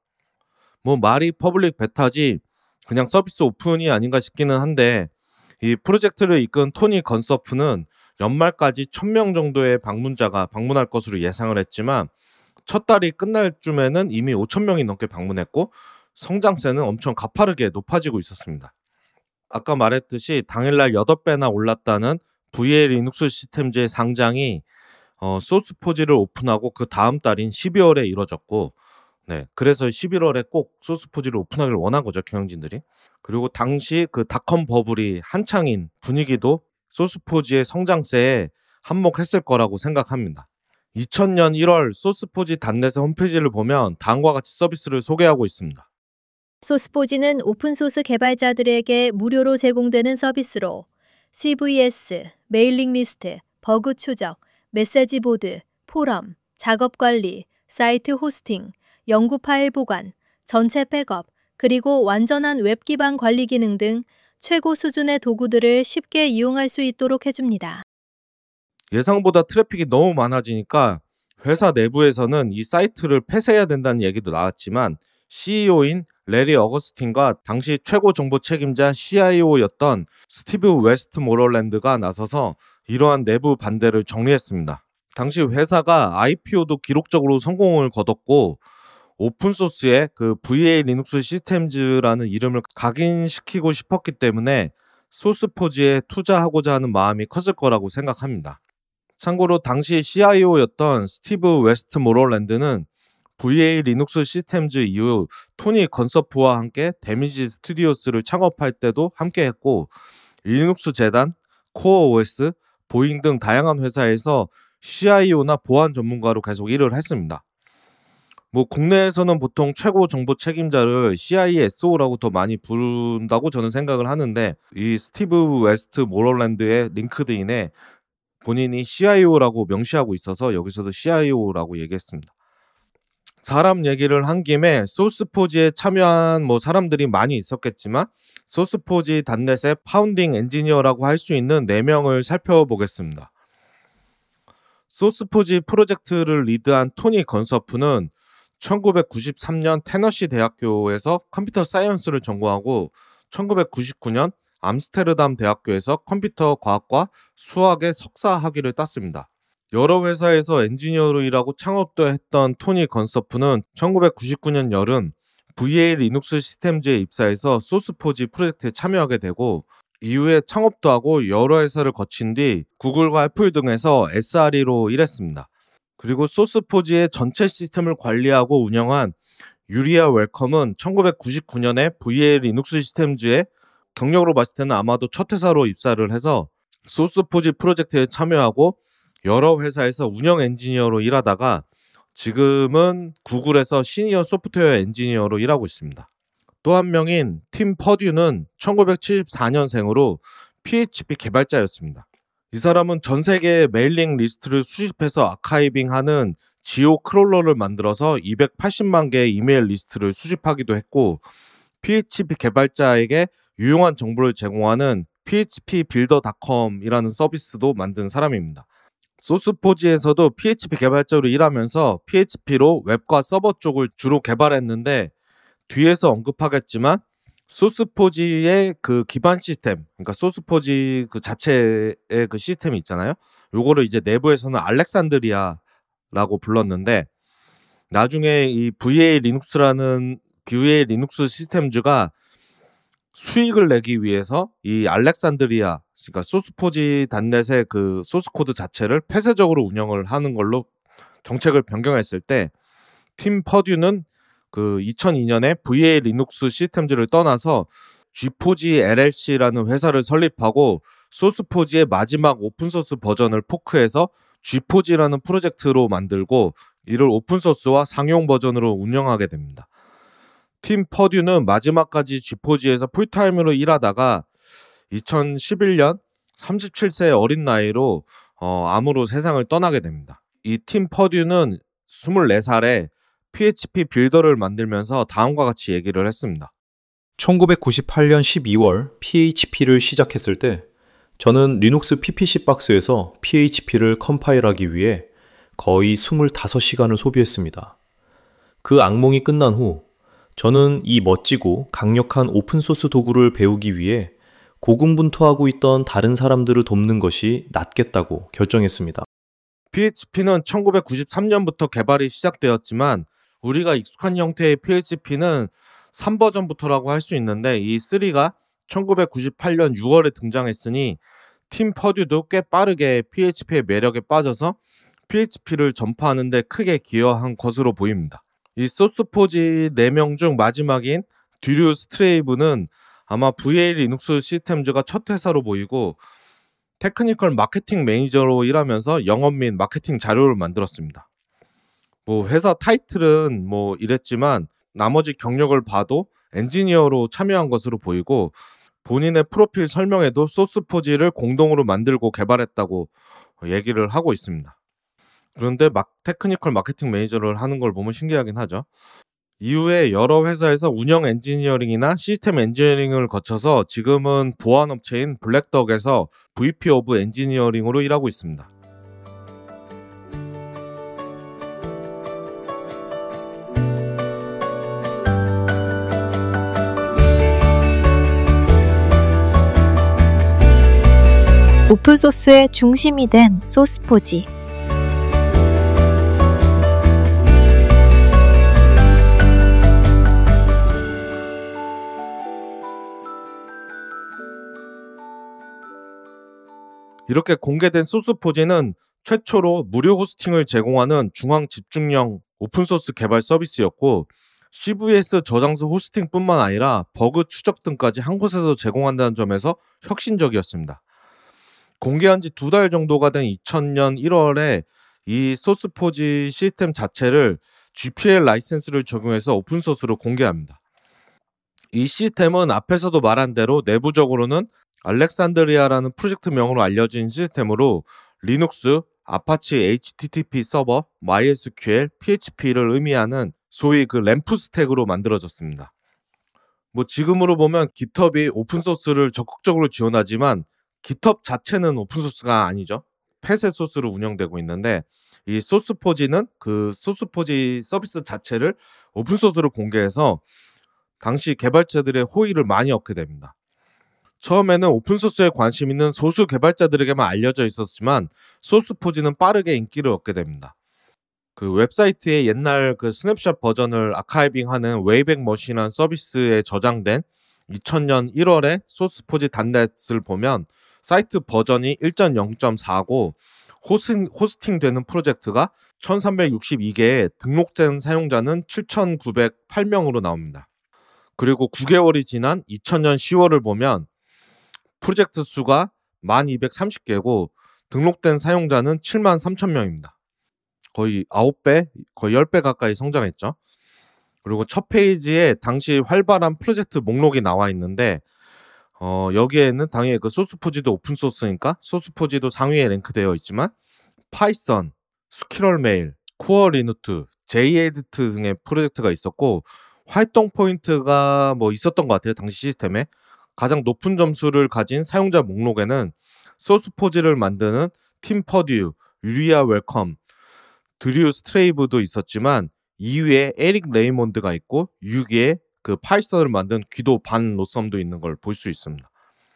말이 퍼블릭 베타지 그냥 서비스 오픈이 아닌가 싶기는 한데 이 프로젝트를 이끈 토니 건서프는 연말까지 1000명 정도의 방문자가 방문할 것으로 예상을 했지만 첫 달이 끝날 쯤에는 이미 5000명이 넘게 방문했고 성장세는 엄청 가파르게 높아지고 있었습니다. 아까 말했듯이 당일날 8배나 올랐다는 VA 리눅스 시스템즈의 상장이 소스포지를 오픈하고 그 다음 달인 12월에 이뤄졌고 그래서 11월에 꼭 소스포지를 오픈하기를 원한 거죠, 경영진들이. 그리고 당시 그 닷컴 버블이 한창인 분위기도 소스포지의 성장세에 한몫했을 거라고 생각합니다. 2000년 1월 소스포지 닷넷의 홈페이지를 보면 다음과 같이 서비스를 소개하고 있습니다. 소스포지는 오픈소스 개발자들에게 무료로 제공되는 서비스로 CVS, 메일링 리스트, 버그 추적, 메시지 보드, 포럼, 작업 관리, 사이트 호스팅, 연구 파일 보관, 전체 백업, 그리고 완전한 웹 기반 관리 기능 등 최고 수준의 도구들을 쉽게 이용할 수 있도록 해줍니다. 예상보다 트래픽이 너무 많아지니까 회사 내부에서는 이 사이트를 폐쇄해야 된다는 얘기도 나왔지만 CEO인 레리 어거스틴과 당시 최고 정보 책임자 CIO였던 스티브 웨스트모럴랜드가 나서서 이러한 내부 반대를 정리했습니다. 당시 회사가 IPO도 기록적으로 성공을 거뒀고 오픈소스에 그 VA 리눅스 시스템즈라는 이름을 각인시키고 싶었기 때문에 소스포지에 투자하고자 하는 마음이 컸을 거라고 생각합니다. 참고로 당시 CIO였던 스티브 웨스트모럴랜드는 VA 리눅스 시스템즈 이후 토니 건서프와 함께 데미지 스튜디오스를 창업할 때도 함께했고 리눅스 재단, 코어 OS, 보잉 등 다양한 회사에서 CIO나 보안 전문가로 계속 일을 했습니다. 국내에서는 보통 최고 정보 책임자를 CISO라고 더 많이 부른다고 저는 생각을 하는데 이 스티브 웨스트 모럴랜드의 링크드인에 본인이 CIO라고 명시하고 있어서 여기서도 CIO라고 얘기했습니다. 사람 얘기를 한 김에 소스포지에 참여한 사람들이 많이 있었겠지만 소스포지 단넷의 파운딩 엔지니어라고 할 수 있는 4명을 살펴보겠습니다. 소스포지 프로젝트를 리드한 토니 건서프는 1993년 테너시 대학교에서 컴퓨터 사이언스를 전공하고 1999년 암스테르담 대학교에서 컴퓨터 과학과 수학의 석사 학위를 땄습니다. 여러 회사에서 엔지니어로 일하고 창업도 했던 토니 건서프는 1999년 여름 VA 리눅스 시스템즈에 입사해서 소스포지 프로젝트에 참여하게 되고 이후에 창업도 하고 여러 회사를 거친 뒤 구글과 애플 등에서 SRE로 일했습니다. 그리고 소스포지의 전체 시스템을 관리하고 운영한 유리아 웰컴은 1999년에 VA 리눅스 시스템즈에 경력으로 봤을 때는 아마도 첫 회사로 입사를 해서 소스포지 프로젝트에 참여하고 여러 회사에서 운영 엔지니어로 일하다가 지금은 구글에서 시니어 소프트웨어 엔지니어로 일하고 있습니다. 또 한 명인 팀 퍼듀는 1974년생으로 PHP 개발자였습니다. 이 사람은 전 세계의 메일링 리스트를 수집해서 아카이빙하는 지오 크롤러를 만들어서 280만 개의 이메일 리스트를 수집하기도 했고 PHP 개발자에게 유용한 정보를 제공하는 phpbuilder.com이라는 서비스도 만든 사람입니다. 소스포지에서도 PHP 개발자로 일하면서 PHP로 웹과 서버 쪽을 주로 개발했는데 뒤에서 언급하겠지만 소스포지의 그 기반 시스템, 그러니까 소스포지 그 자체의 그 시스템이 있잖아요. 요거를 이제 내부에서는 알렉산드리아라고 불렀는데 나중에 이 VA 리눅스 시스템즈가 수익을 내기 위해서 이 알렉산드리아, 그러니까 소스포지 단넷의 그 소스코드 자체를 폐쇄적으로 운영을 하는 걸로 정책을 변경했을 때 팀 퍼듀는 그 2002년에 VA 리눅스 시스템즈를 떠나서 G포지 LLC라는 회사를 설립하고 소스포지의 마지막 오픈소스 버전을 포크해서 G포지라는 프로젝트로 만들고 이를 오픈소스와 상용 버전으로 운영하게 됩니다. 팀 퍼듀는 마지막까지 G포지에서 풀타임으로 일하다가 2011년 37세의 어린 나이로 암으로 세상을 떠나게 됩니다. 이 팀 퍼듀는 24살에 PHP 빌더를 만들면서 다음과 같이 얘기를 했습니다. 1998년 12월 PHP를 시작했을 때 저는 리눅스 PPC 박스에서 PHP를 컴파일하기 위해 거의 25시간을 소비했습니다. 그 악몽이 끝난 후 저는 이 멋지고 강력한 오픈소스 도구를 배우기 위해 고군분투하고 있던 다른 사람들을 돕는 것이 낫겠다고 결정했습니다. PHP는 1993년부터 개발이 시작되었지만 우리가 익숙한 형태의 PHP는 3버전부터라고 할 수 있는데 이 3가 1998년 6월에 등장했으니 팀 퍼듀도 꽤 빠르게 PHP의 매력에 빠져서 PHP를 전파하는 데 크게 기여한 것으로 보입니다. 이 소스포지 4명 중 마지막인 듀류 스트레이브는 아마 VA 리눅스 시스템즈가 첫 회사로 보이고 테크니컬 마케팅 매니저로 일하면서 영업 및 마케팅 자료를 만들었습니다. 회사 타이틀은 이랬지만 나머지 경력을 봐도 엔지니어로 참여한 것으로 보이고 본인의 프로필 설명에도 소스포지를 공동으로 만들고 개발했다고 얘기를 하고 있습니다. 그런데 테크니컬 마케팅 매니저를 하는 걸 보면 신기하긴 하죠. 이후에 여러 회사에서 운영 엔지니어링이나 시스템 엔지니어링을 거쳐서 지금은 보안업체인 블랙덕에서 VP 오브 엔지니어링으로 일하고 있습니다. 오픈소스의 중심이 된 소스포지. 이렇게 공개된 소스포지는 최초로 무료 호스팅을 제공하는 중앙 집중형 오픈소스 개발 서비스였고, CVS 저장소 호스팅뿐만 아니라 버그 추적 등까지 한 곳에서 제공한다는 점에서 혁신적이었습니다. 공개한 지 2달 정도가 된 2000년 1월에 이 소스포지 시스템 자체를 GPL 라이센스를 적용해서 오픈소스로 공개합니다. 이 시스템은 앞에서도 말한 대로 내부적으로는 알렉산드리아라는 프로젝트명으로 알려진 시스템으로 리눅스, 아파치 HTTP 서버, MySQL, PHP를 의미하는 소위 그 램프 스택으로 만들어졌습니다. 지금으로 보면 GitHub이 오픈소스를 적극적으로 지원하지만 GitHub 자체는 오픈소스가 아니죠. 폐쇄 소스로 운영되고 있는데, 이 소스포지는 그 소스포지 서비스 자체를 오픈소스로 공개해서 당시 개발자들의 호의를 많이 얻게 됩니다. 처음에는 오픈소스에 관심 있는 소수 개발자들에게만 알려져 있었지만 소스포지는 빠르게 인기를 얻게 됩니다. 그 웹사이트의 옛날 그 스냅샷 버전을 아카이빙하는 웨이백 머신이라는 서비스에 저장된 2000년 1월에 소스포지 단넷을 보면 사이트 버전이 1.0.4고 호스팅되는 프로젝트가 1362개에 등록된 사용자는 7908명으로 나옵니다. 그리고 9개월이 지난 2000년 10월을 보면 프로젝트 수가 1230개고 등록된 사용자는 73,000명입니다. 거의 9배, 거의 10배 가까이 성장했죠. 그리고 첫 페이지에 당시 활발한 프로젝트 목록이 나와 있는데 여기에는 당연히 그 소스포지도 오픈소스니까 소스포지도 상위에 랭크되어 있지만 파이썬, 스퀴럴 메일, 코어 리누트, JEdit 등의 프로젝트가 있었고 활동 포인트가 있었던 것 같아요. 당시 시스템에. 가장 높은 점수를 가진 사용자 목록에는 소스포지를 만드는 팀 퍼듀, 유리아 웰컴, 드류 스트레이브도 있었지만 2위에 에릭 레이몬드가 있고 6위에 그 파이썬을 만든 귀도 반 로썸도 있는 걸 볼 수 있습니다.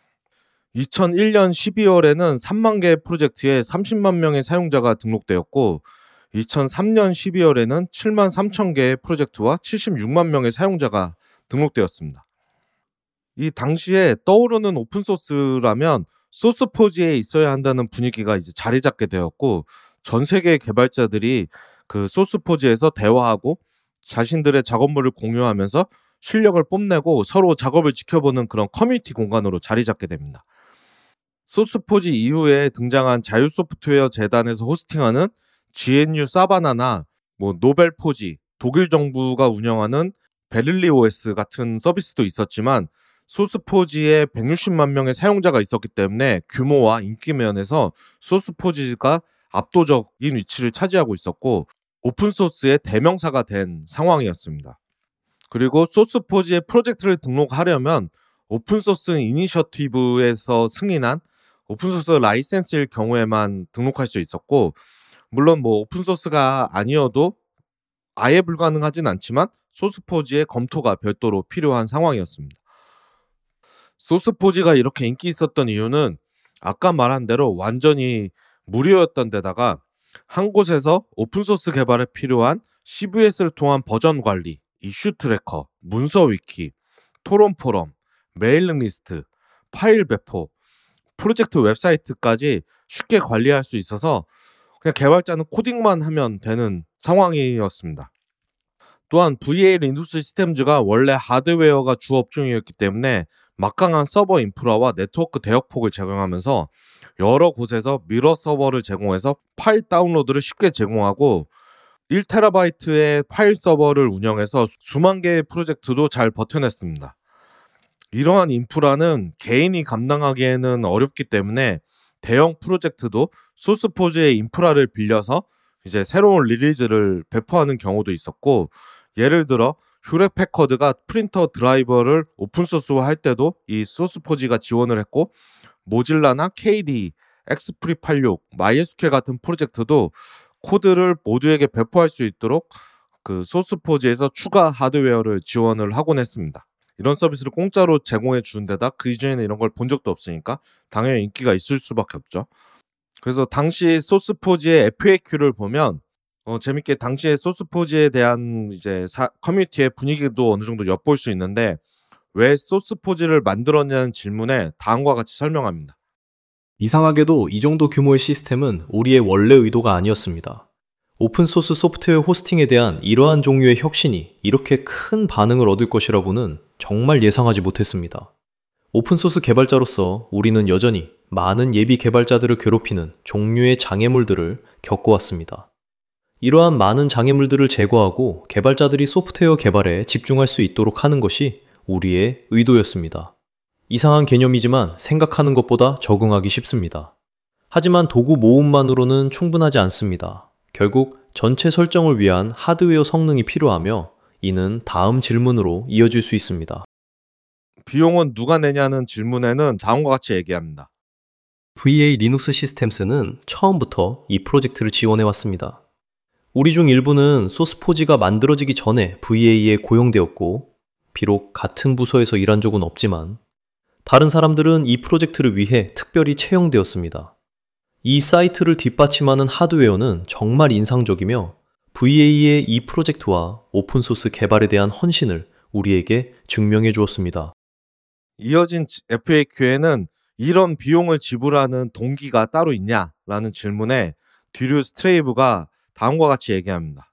2001년 12월에는 3만 개의 프로젝트에 30만 명의 사용자가 등록되었고 2003년 12월에는 7만 3천 개의 프로젝트와 76만 명의 사용자가 등록되었습니다. 이 당시에 떠오르는 오픈소스라면 소스포지에 있어야 한다는 분위기가 이제 자리 잡게 되었고 전 세계의 개발자들이 그 소스포지에서 대화하고 자신들의 작업물을 공유하면서 실력을 뽐내고 서로 작업을 지켜보는 그런 커뮤니티 공간으로 자리 잡게 됩니다. 소스포지 이후에 등장한 자유소프트웨어 재단에서 호스팅하는 GNU 사바나나 노벨포지, 독일 정부가 운영하는 베를리 OS 같은 서비스도 있었지만 소스포지에 160만 명의 사용자가 있었기 때문에 규모와 인기 면에서 소스포지가 압도적인 위치를 차지하고 있었고 오픈소스의 대명사가 된 상황이었습니다. 그리고 소스포지에 프로젝트를 등록하려면 오픈소스 이니셔티브에서 승인한 오픈소스 라이센스일 경우에만 등록할 수 있었고 물론 오픈소스가 아니어도 아예 불가능하진 않지만 소스포지의 검토가 별도로 필요한 상황이었습니다. 소스포지가 이렇게 인기 있었던 이유는 아까 말한 대로 완전히 무료였던 데다가 한 곳에서 오픈소스 개발에 필요한 CVS를 통한 버전 관리, 이슈 트래커, 문서 위키, 토론 포럼, 메일링 리스트, 파일 배포, 프로젝트 웹사이트까지 쉽게 관리할 수 있어서 그냥 개발자는 코딩만 하면 되는 상황이었습니다. 또한 VA 리눅스 시스템즈가 원래 하드웨어가 주 업종이었기 때문에 막강한 서버 인프라와 네트워크 대역폭을 제공하면서 여러 곳에서 미러 서버를 제공해서 파일 다운로드를 쉽게 제공하고 1TB의 파일 서버를 운영해서 수만 개의 프로젝트도 잘 버텨냈습니다. 이러한 인프라는 개인이 감당하기에는 어렵기 때문에 대형 프로젝트도 소스포지의 인프라를 빌려서 이제 새로운 리리즈를 배포하는 경우도 있었고 예를 들어 휴렛 패커드가 프린터 드라이버를 오픈소스화 할 때도 이 소스포지가 지원을 했고 모질라나 KDE, 엑스프리86, MySQL 같은 프로젝트도 코드를 모두에게 배포할 수 있도록 그 소스포지에서 추가 하드웨어를 지원을 하곤 했습니다. 이런 서비스를 공짜로 제공해 주는 데다 그 이전에는 이런 걸 본 적도 없으니까 당연히 인기가 있을 수밖에 없죠. 그래서 당시 소스포지의 FAQ를 보면 재밌게 당시의 소스포지에 대한 이제 커뮤니티의 분위기도 어느 정도 엿볼 수 있는데 왜 소스포지를 만들었냐는 질문에 다음과 같이 설명합니다. 이상하게도 이 정도 규모의 시스템은 우리의 원래 의도가 아니었습니다. 오픈소스 소프트웨어 호스팅에 대한 이러한 종류의 혁신이 이렇게 큰 반응을 얻을 것이라고는 정말 예상하지 못했습니다. 오픈소스 개발자로서 우리는 여전히 많은 예비 개발자들을 괴롭히는 종류의 장애물들을 겪어왔습니다. 이러한 많은 장애물들을 제거하고 개발자들이 소프트웨어 개발에 집중할 수 있도록 하는 것이 우리의 의도였습니다. 이상한 개념이지만 생각하는 것보다 적응하기 쉽습니다. 하지만 도구 모음만으로는 충분하지 않습니다. 결국 전체 설정을 위한 하드웨어 성능이 필요하며 이는 다음 질문으로 이어질 수 있습니다. 비용은 누가 내냐는 질문에는 다음과 같이 얘기합니다. VA 리눅스 시스템스는 처음부터 이 프로젝트를 지원해왔습니다. 우리 중 일부는 소스포지가 만들어지기 전에 VA에 고용되었고, 비록 같은 부서에서 일한 적은 없지만, 다른 사람들은 이 프로젝트를 위해 특별히 채용되었습니다. 이 사이트를 뒷받침하는 하드웨어는 정말 인상적이며, VA의 이 프로젝트와 오픈소스 개발에 대한 헌신을 우리에게 증명해 주었습니다. 이어진 FAQ에는 이런 비용을 지불하는 동기가 따로 있냐라는 질문에 듀류 스트레이브가 다음과 같이 얘기합니다.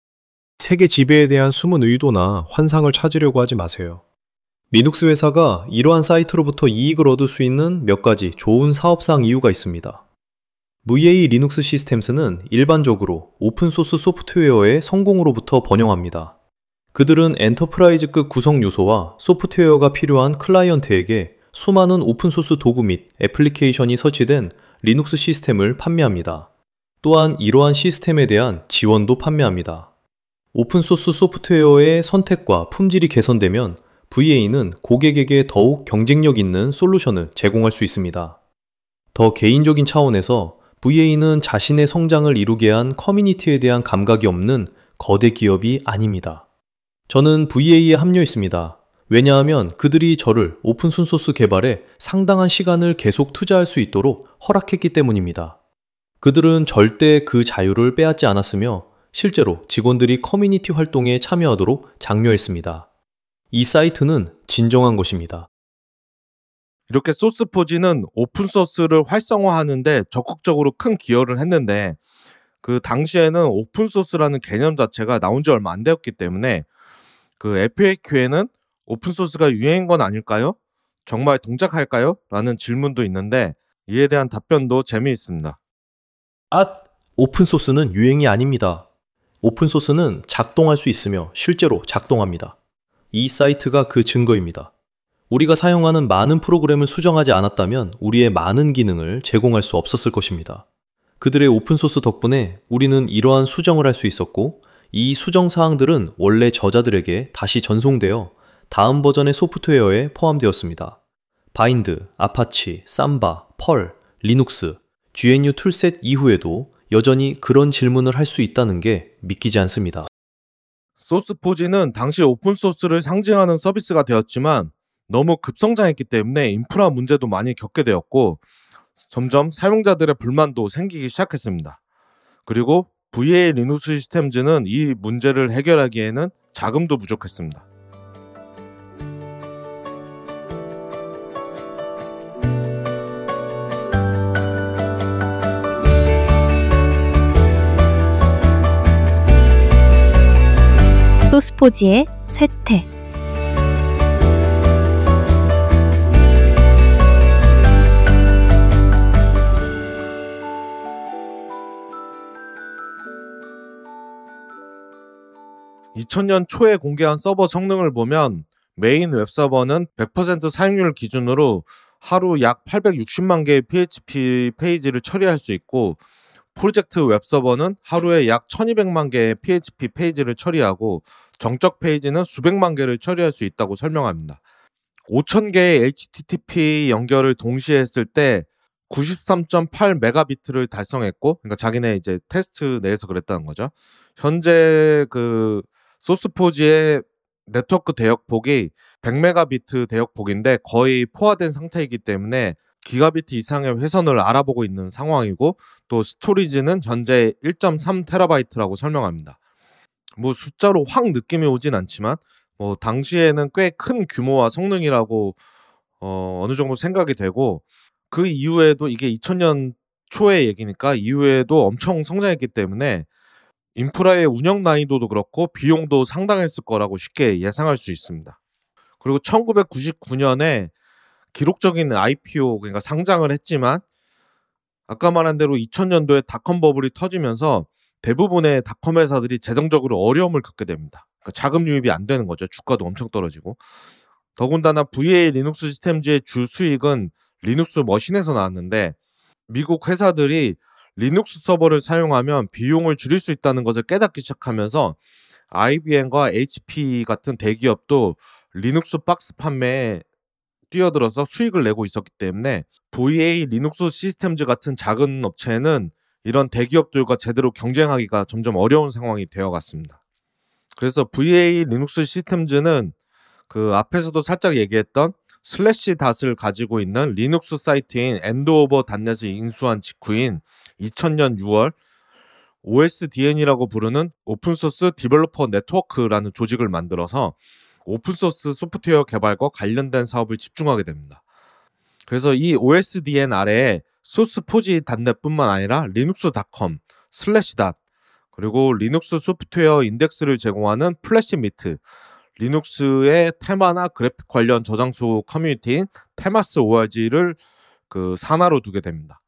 세계 지배에 대한 숨은 의도나 환상을 찾으려고 하지 마세요. 리눅스 회사가 이러한 사이트로부터 이익을 얻을 수 있는 몇 가지 좋은 사업상 이유가 있습니다. VA 리눅스 시스템스는 일반적으로 오픈소스 소프트웨어의 성공으로부터 번영합니다. 그들은 엔터프라이즈급 구성 요소와 소프트웨어가 필요한 클라이언트에게 수많은 오픈소스 도구 및 애플리케이션이 설치된 리눅스 시스템을 판매합니다. 또한 이러한 시스템에 대한 지원도 판매합니다. 오픈소스 소프트웨어의 선택과 품질이 개선되면 VA는 고객에게 더욱 경쟁력 있는 솔루션을 제공할 수 있습니다. 더 개인적인 차원에서 VA는 자신의 성장을 이루게 한 커뮤니티에 대한 감각이 없는 거대 기업이 아닙니다. 저는 VA에 합류했습니다. 왜냐하면 그들이 저를 오픈소스 개발에 상당한 시간을 계속 투자할 수 있도록 허락했기 때문입니다. 그들은 절대 그 자유를 빼앗지 않았으며 실제로 직원들이 커뮤니티 활동에 참여하도록 장려했습니다. 이 사이트는 진정한 것입니다. 이렇게 소스포지는 오픈소스를 활성화하는 데 적극적으로 큰 기여를 했는데 그 당시에는 오픈소스라는 개념 자체가 나온 지 얼마 안 되었기 때문에 그 FAQ에는 오픈소스가 유행인 건 아닐까요? 정말 동작할까요? 라는 질문도 있는데 이에 대한 답변도 재미있습니다. 오픈소스는 유행이 아닙니다. 오픈소스는 작동할 수 있으며 실제로 작동합니다. 이 사이트가 그 증거입니다. 우리가 사용하는 많은 프로그램을 수정하지 않았다면 우리의 많은 기능을 제공할 수 없었을 것입니다. 그들의 오픈소스 덕분에 우리는 이러한 수정을 할 수 있었고 이 수정 사항들은 원래 저자들에게 다시 전송되어 다음 버전의 소프트웨어에 포함되었습니다. 바인드, 아파치, 삼바, 펄, 리눅스, GNU 툴셋 이후에도 여전히 그런 질문을 할 수 있다는 게 믿기지 않습니다. 소스포지는 당시 오픈소스를 상징하는 서비스가 되었지만 너무 급성장했기 때문에 인프라 문제도 많이 겪게 되었고 점점 사용자들의 불만도 생기기 시작했습니다. 그리고 VA 리눅스 시스템즈는 이 문제를 해결하기에는 자금도 부족했습니다. 소스포지의 쇠퇴. (2000년) 초에 공개한 서버 성능을 보면 메인 웹서버는 100% 사용률 기준으로 하루 약 860만 개의 PHP 페이지를 처리할 수 있고 프로젝트 웹서버는 하루에 약 1200만 개의 PHP 페이지를 처리하고 정적 페이지는 수백만 개를 처리할 수 있다고 설명합니다. 5000개의 HTTP 연결을 동시에 했을 때 93.8 메가비트를 달성했고, 그러니까 자기네 이제 테스트 내에서 그랬다는 거죠. 현재 그 소스포지의 네트워크 대역폭이 100메가비트 대역폭인데 거의 포화된 상태이기 때문에 기가비트 이상의 회선을 알아보고 있는 상황이고 또 스토리지는 현재 1.3TB라고 설명합니다. 뭐 숫자로 확 느낌이 오진 않지만 뭐 당시에는 꽤 큰 규모와 성능이라고 어느 정도 생각이 되고 그 이후에도 이게 2000년 초의 얘기니까 이후에도 엄청 성장했기 때문에 인프라의 운영 난이도도 그렇고 비용도 상당했을 거라고 쉽게 예상할 수 있습니다. 그리고 1999년에 기록적인 IPO, 그러니까 상장을 했지만 아까 말한 대로 2000년도에 닷컴 버블이 터지면서 대부분의 닷컴 회사들이 재정적으로 어려움을 겪게 됩니다. 그러니까 자금 유입이 안 되는 거죠. 주가도 엄청 떨어지고. 더군다나 VA 리눅스 시스템즈의 주 수익은 리눅스 머신에서 나왔는데 미국 회사들이 리눅스 서버를 사용하면 비용을 줄일 수 있다는 것을 깨닫기 시작하면서 IBM과 HP 같은 대기업도 리눅스 박스 판매에 뛰어들어서 수익을 내고 있었기 때문에 VA 리눅스 시스템즈 같은 작은 업체는 이런 대기업들과 제대로 경쟁하기가 점점 어려운 상황이 되어갔습니다. 그래서 VA 리눅스 시스템즈는 그 앞에서도 살짝 얘기했던 슬래시 닷을 가지고 있는 리눅스 사이트인 엔드오버.넷을 인수한 직후인 2000년 6월 OSDN이라고 부르는 오픈소스 디벨로퍼 네트워크라는 조직을 만들어서 오픈소스 소프트웨어 개발과 관련된 사업을 집중하게 됩니다. 그래서 이 OSDN 아래에 소스포지.넷뿐만 아니라 리눅스.com, 슬래시닷, 그리고 리눅스 소프트웨어 인덱스를 제공하는 플래시미트, 리눅스의 테마나 그래픽 관련 저장소 커뮤니티인 테마스 ORG를 그 산하로 두게 됩니다.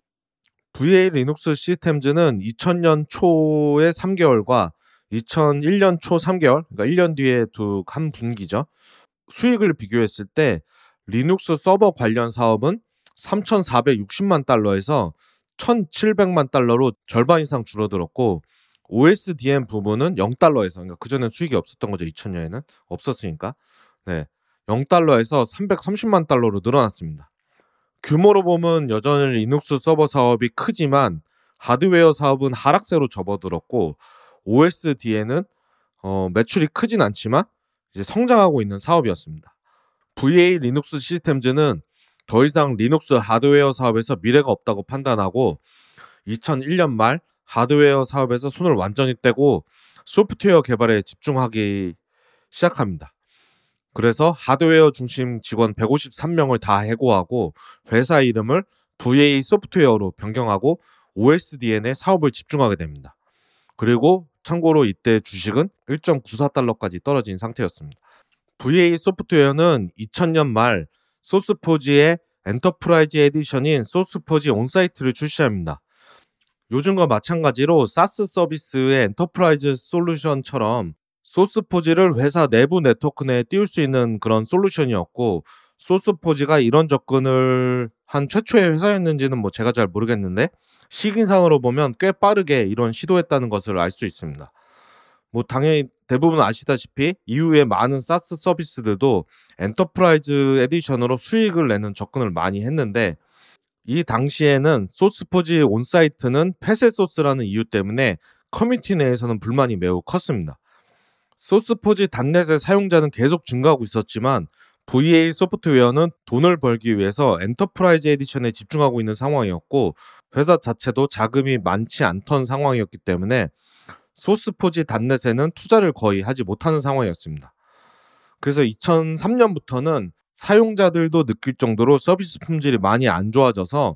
VA 리눅스 시스템즈는 2000년 초의 3개월과 2001년 초 3개월, 그러니까 1년 뒤에 한 분기죠. 수익을 비교했을 때 리눅스 서버 관련 사업은 3,460만 달러에서 1,700만 달러로 절반 이상 줄어들었고 OSDN 부분은 0달러에서, 그러니까 그전엔 수익이 없었던 거죠. 2000년에는 없었으니까. 네, 0달러에서 330만 달러로 늘어났습니다. 규모로 보면 여전히 리눅스 서버 사업이 크지만 하드웨어 사업은 하락세로 접어들었고 OSDN은 매출이 크진 않지만 이제 성장하고 있는 사업이었습니다. VA 리눅스 시스템즈는 더 이상 리눅스 하드웨어 사업에서 미래가 없다고 판단하고 2001년 말 하드웨어 사업에서 손을 완전히 떼고 소프트웨어 개발에 집중하기 시작합니다. 그래서 하드웨어 중심 직원 153명을 다 해고하고 회사 이름을 VA 소프트웨어로 변경하고 OSDN에 사업을 집중하게 됩니다. 그리고 참고로 이때 주식은 1.94달러까지 떨어진 상태였습니다. VA 소프트웨어는 2000년 말 소스포지의 엔터프라이즈 에디션인 소스포지 온사이트를 출시합니다. 요즘과 마찬가지로 사스 서비스의 엔터프라이즈 솔루션처럼 소스포지를 회사 내부 네트워크 내에 띄울 수 있는 그런 솔루션이었고 소스포지가 이런 접근을 한 최초의 회사였는지는 제가 잘 모르겠는데 시기상으로 보면 꽤 빠르게 이런 시도했다는 것을 알 수 있습니다. 당연히 대부분 아시다시피 이후에 많은 사스 서비스들도 엔터프라이즈 에디션으로 수익을 내는 접근을 많이 했는데 이 당시에는 소스포지 온사이트는 폐쇄 소스라는 이유 때문에 커뮤니티 내에서는 불만이 매우 컸습니다. 소스포지.넷의 사용자는 계속 증가하고 있었지만 VA 소프트웨어는 돈을 벌기 위해서 엔터프라이즈 에디션에 집중하고 있는 상황이었고 회사 자체도 자금이 많지 않던 상황이었기 때문에 소스포지.넷에는 투자를 거의 하지 못하는 상황이었습니다. 그래서 2003년부터는 사용자들도 느낄 정도로 서비스 품질이 많이 안 좋아져서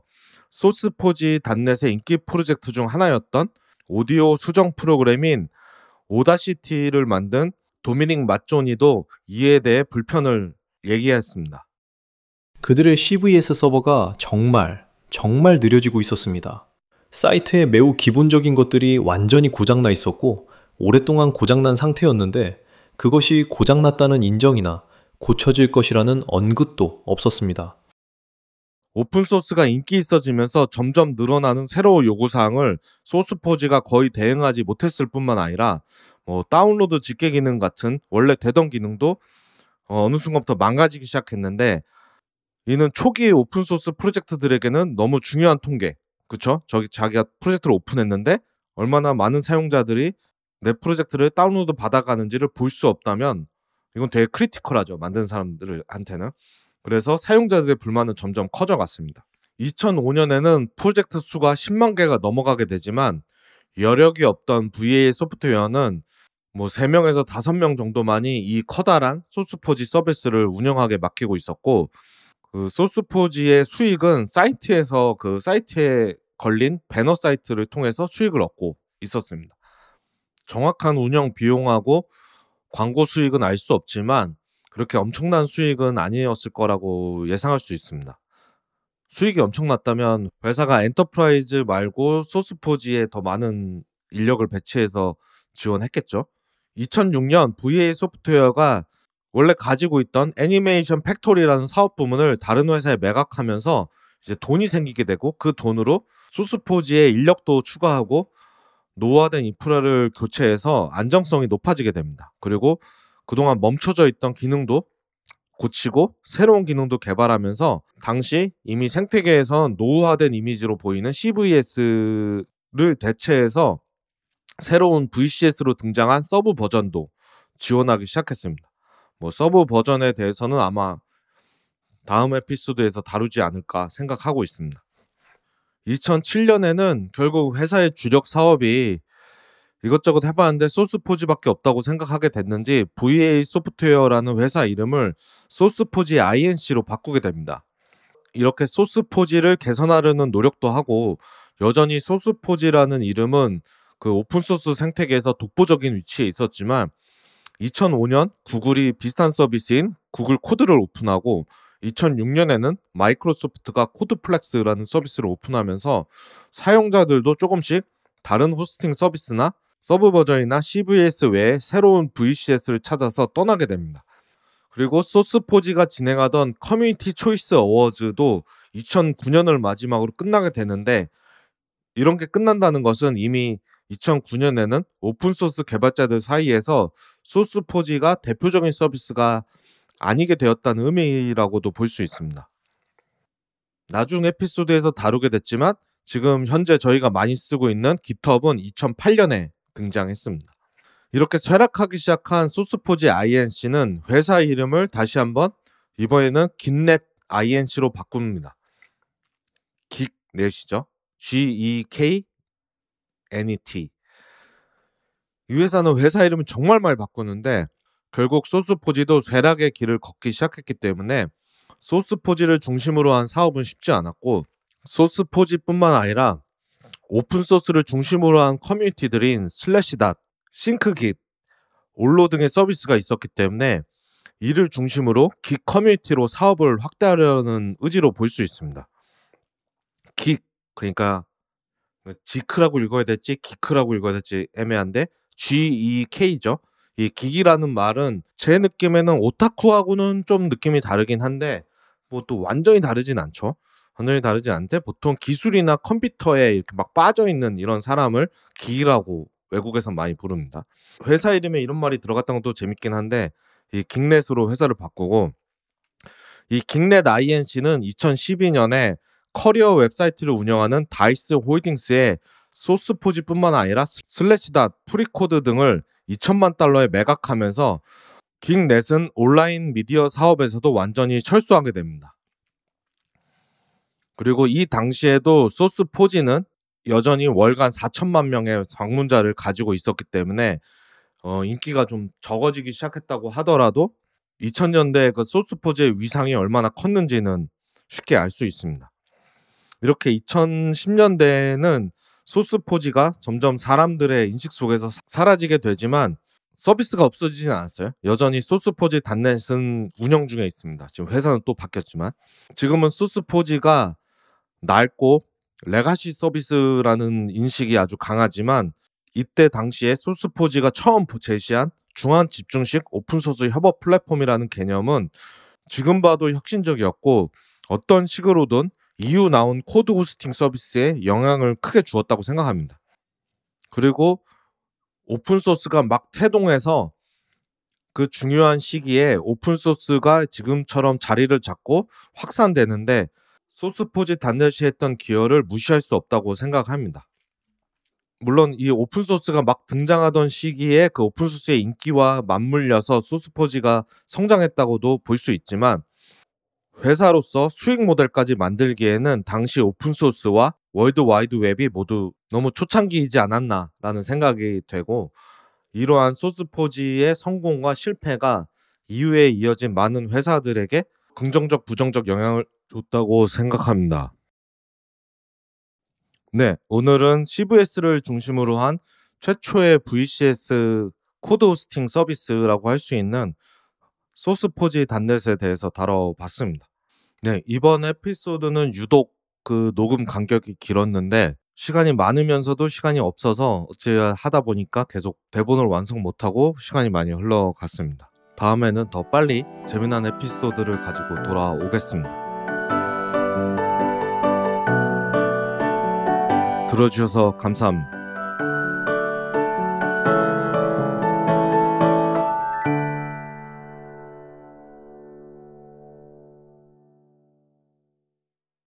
소스포지.넷의 인기 프로젝트 중 하나였던 오디오 수정 프로그램인 오다시티를 만든 도미닉 마조니도 이에 대해 불편을 얘기했습니다. 그들의 CVS 서버가 정말 느려지고 있었습니다. 사이트에 매우 기본적인 것들이 완전히 고장나 있었고 오랫동안 고장난 상태였는데 그것이 고장났다는 인정이나 고쳐질 것이라는 언급도 없었습니다. 오픈소스가 인기 있어지면서 점점 늘어나는 새로운 요구사항을 소스포지가 거의 대응하지 못했을 뿐만 아니라 다운로드 집계 기능 같은 원래 되던 기능도 어느 순간부터 망가지기 시작했는데 이는 초기 오픈소스 프로젝트들에게는 너무 중요한 통계, 그쵸? 자기가 프로젝트를 오픈했는데 얼마나 많은 사용자들이 내 프로젝트를 다운로드 받아가는지를 볼 수 없다면 이건 되게 크리티컬하죠. 만든 사람들한테는. 그래서 사용자들의 불만은 점점 커져갔습니다. 2005년에는 프로젝트 수가 10만 개가 넘어가게 되지만 여력이 없던 VA 소프트웨어는 3명에서 5명 정도만이 이 커다란 소스포지 서비스를 운영하게 맡기고 있었고 그 소스포지의 수익은 사이트에서 그 사이트에 걸린 배너 사이트를 통해서 수익을 얻고 있었습니다. 정확한 운영 비용하고 광고 수익은 알 수 없지만 그렇게 엄청난 수익은 아니었을 거라고 예상할 수 있습니다. 수익이 엄청났다면 회사가 엔터프라이즈 말고 소스포지에 더 많은 인력을 배치해서 지원했겠죠. 2006년 VA 소프트웨어가 원래 가지고 있던 애니메이션 팩토리라는 사업 부문을 다른 회사에 매각하면서 이제 돈이 생기게 되고 그 돈으로 소스포지에 인력도 추가하고 노후화된 인프라를 교체해서 안정성이 높아지게 됩니다. 그리고 그동안 멈춰져 있던 기능도 고치고 새로운 기능도 개발하면서 당시 이미 생태계에선 노후화된 이미지로 보이는 CVS를 대체해서 새로운 VCS로 등장한 서브 버전도 지원하기 시작했습니다. 서브 버전에 대해서는 아마 다음 에피소드에서 다루지 않을까 생각하고 있습니다. 2007년에는 결국 회사의 주력 사업이 이것저것 해봤는데 소스포지밖에 없다고 생각하게 됐는지 VA 소프트웨어라는 회사 이름을 소스포지 INC로 바꾸게 됩니다. 이렇게 소스포지를 개선하려는 노력도 하고 여전히 소스포지라는 이름은 그 오픈소스 생태계에서 독보적인 위치에 있었지만 2005년 구글이 비슷한 서비스인 구글 코드를 오픈하고 2006년에는 마이크로소프트가 코드플렉스라는 서비스를 오픈하면서 사용자들도 조금씩 다른 호스팅 서비스나 서브 버전이나 CVS 외에 새로운 VCS를 찾아서 떠나게 됩니다. 그리고 소스포지가 진행하던 커뮤니티 초이스 어워즈도 2009년을 마지막으로 끝나게 되는데 이런 게 끝난다는 것은 이미 2009년에는 오픈소스 개발자들 사이에서 소스포지가 대표적인 서비스가 아니게 되었다는 의미라고도 볼 수 있습니다. 나중 에피소드에서 다루게 됐지만 지금 현재 저희가 많이 쓰고 있는 GitHub은 2008년에 등장했습니다. 이렇게 쇠락하기 시작한 소스포지 INC는 회사 이름을 다시 한번 이번에는 깃넷 INC로 바꿉니다. 깃넷이죠. GEKNET. 이 회사는 회사 이름을 정말 많이 바꾸는데 결국 소스포지도 쇠락의 길을 걷기 시작했기 때문에 소스포지를 중심으로 한 사업은 쉽지 않았고 소스포지뿐만 아니라 오픈소스를 중심으로 한 커뮤니티들인 슬래시닷, 싱크깃, 올로 등의 서비스가 있었기 때문에 이를 중심으로 깃 커뮤니티로 사업을 확대하려는 의지로 볼 수 있습니다. 깃, 그러니까 지크라고 읽어야 될지 기크라고 읽어야 될지 애매한데 GEK죠. 이 깃이라는 말은 제 느낌에는 오타쿠하고는 좀 느낌이 다르긴 한데 또 완전히 다르진 않죠. 완전히 다르지 않는데 보통 기술이나 컴퓨터에 이렇게 막 빠져있는 이런 사람을 깃이라고 외국에서 많이 부릅니다. 회사 이름에 이런 말이 들어갔던 것도 재밌긴 한데 이 깃넷으로 회사를 바꾸고 이 깃넷 INC는 2012년에 커리어 웹사이트를 운영하는 다이스 홀딩스의 소스포지뿐만 아니라 슬래시닷, 프리코드 등을 2천만 달러에 매각하면서 깃넷은 온라인 미디어 사업에서도 완전히 철수하게 됩니다. 그리고 이 당시에도 소스포지는 여전히 월간 4천만 명의 방문자를 가지고 있었기 때문에 인기가 좀 적어지기 시작했다고 하더라도 2000년대 그 소스포지의 위상이 얼마나 컸는지는 쉽게 알 수 있습니다. 이렇게 2010년대에는 소스포지가 점점 사람들의 인식 속에서 사라지게 되지만 서비스가 없어지진 않았어요. 여전히 소스포지 닷넷은 운영 중에 있습니다. 지금 회사는 또 바뀌었지만 지금은 소스포지가 낡고 레가시 서비스라는 인식이 아주 강하지만 이때 당시에 소스포지가 처음 제시한 중앙 집중식 오픈소스 협업 플랫폼이라는 개념은 지금 봐도 혁신적이었고 어떤 식으로든 이후 나온 코드 호스팅 서비스에 영향을 크게 주었다고 생각합니다. 그리고 오픈소스가 막 태동해서 그 중요한 시기에 오픈소스가 지금처럼 자리를 잡고 확산되는데 소스포지 닷넷이 했던 기여를 무시할 수 없다고 생각합니다. 물론 이 오픈소스가 막 등장하던 시기에 그 오픈소스의 인기와 맞물려서 소스포지가 성장했다고도 볼 수 있지만 회사로서 수익 모델까지 만들기에는 당시 오픈소스와 월드와이드 웹이 모두 너무 초창기이지 않았나라는 생각이 되고 이러한 소스포지의 성공과 실패가 이후에 이어진 많은 회사들에게 긍정적, 부정적 영향을 줬다고 생각합니다. 네, 오늘은 CVS를 중심으로 한 최초의 VCS 코드 호스팅 서비스라고 할 수 있는 소스포지 단넷에 대해서 다뤄봤습니다. 네, 이번 에피소드는 유독 그 녹음 간격이 길었는데 시간이 많으면서도 시간이 없어서 하다 보니까 계속 대본을 완성 못하고 시간이 많이 흘러갔습니다. 다음에는 더 빨리 재미난 에피소드를 가지고 돌아오겠습니다. 들어주셔서 감사합니다.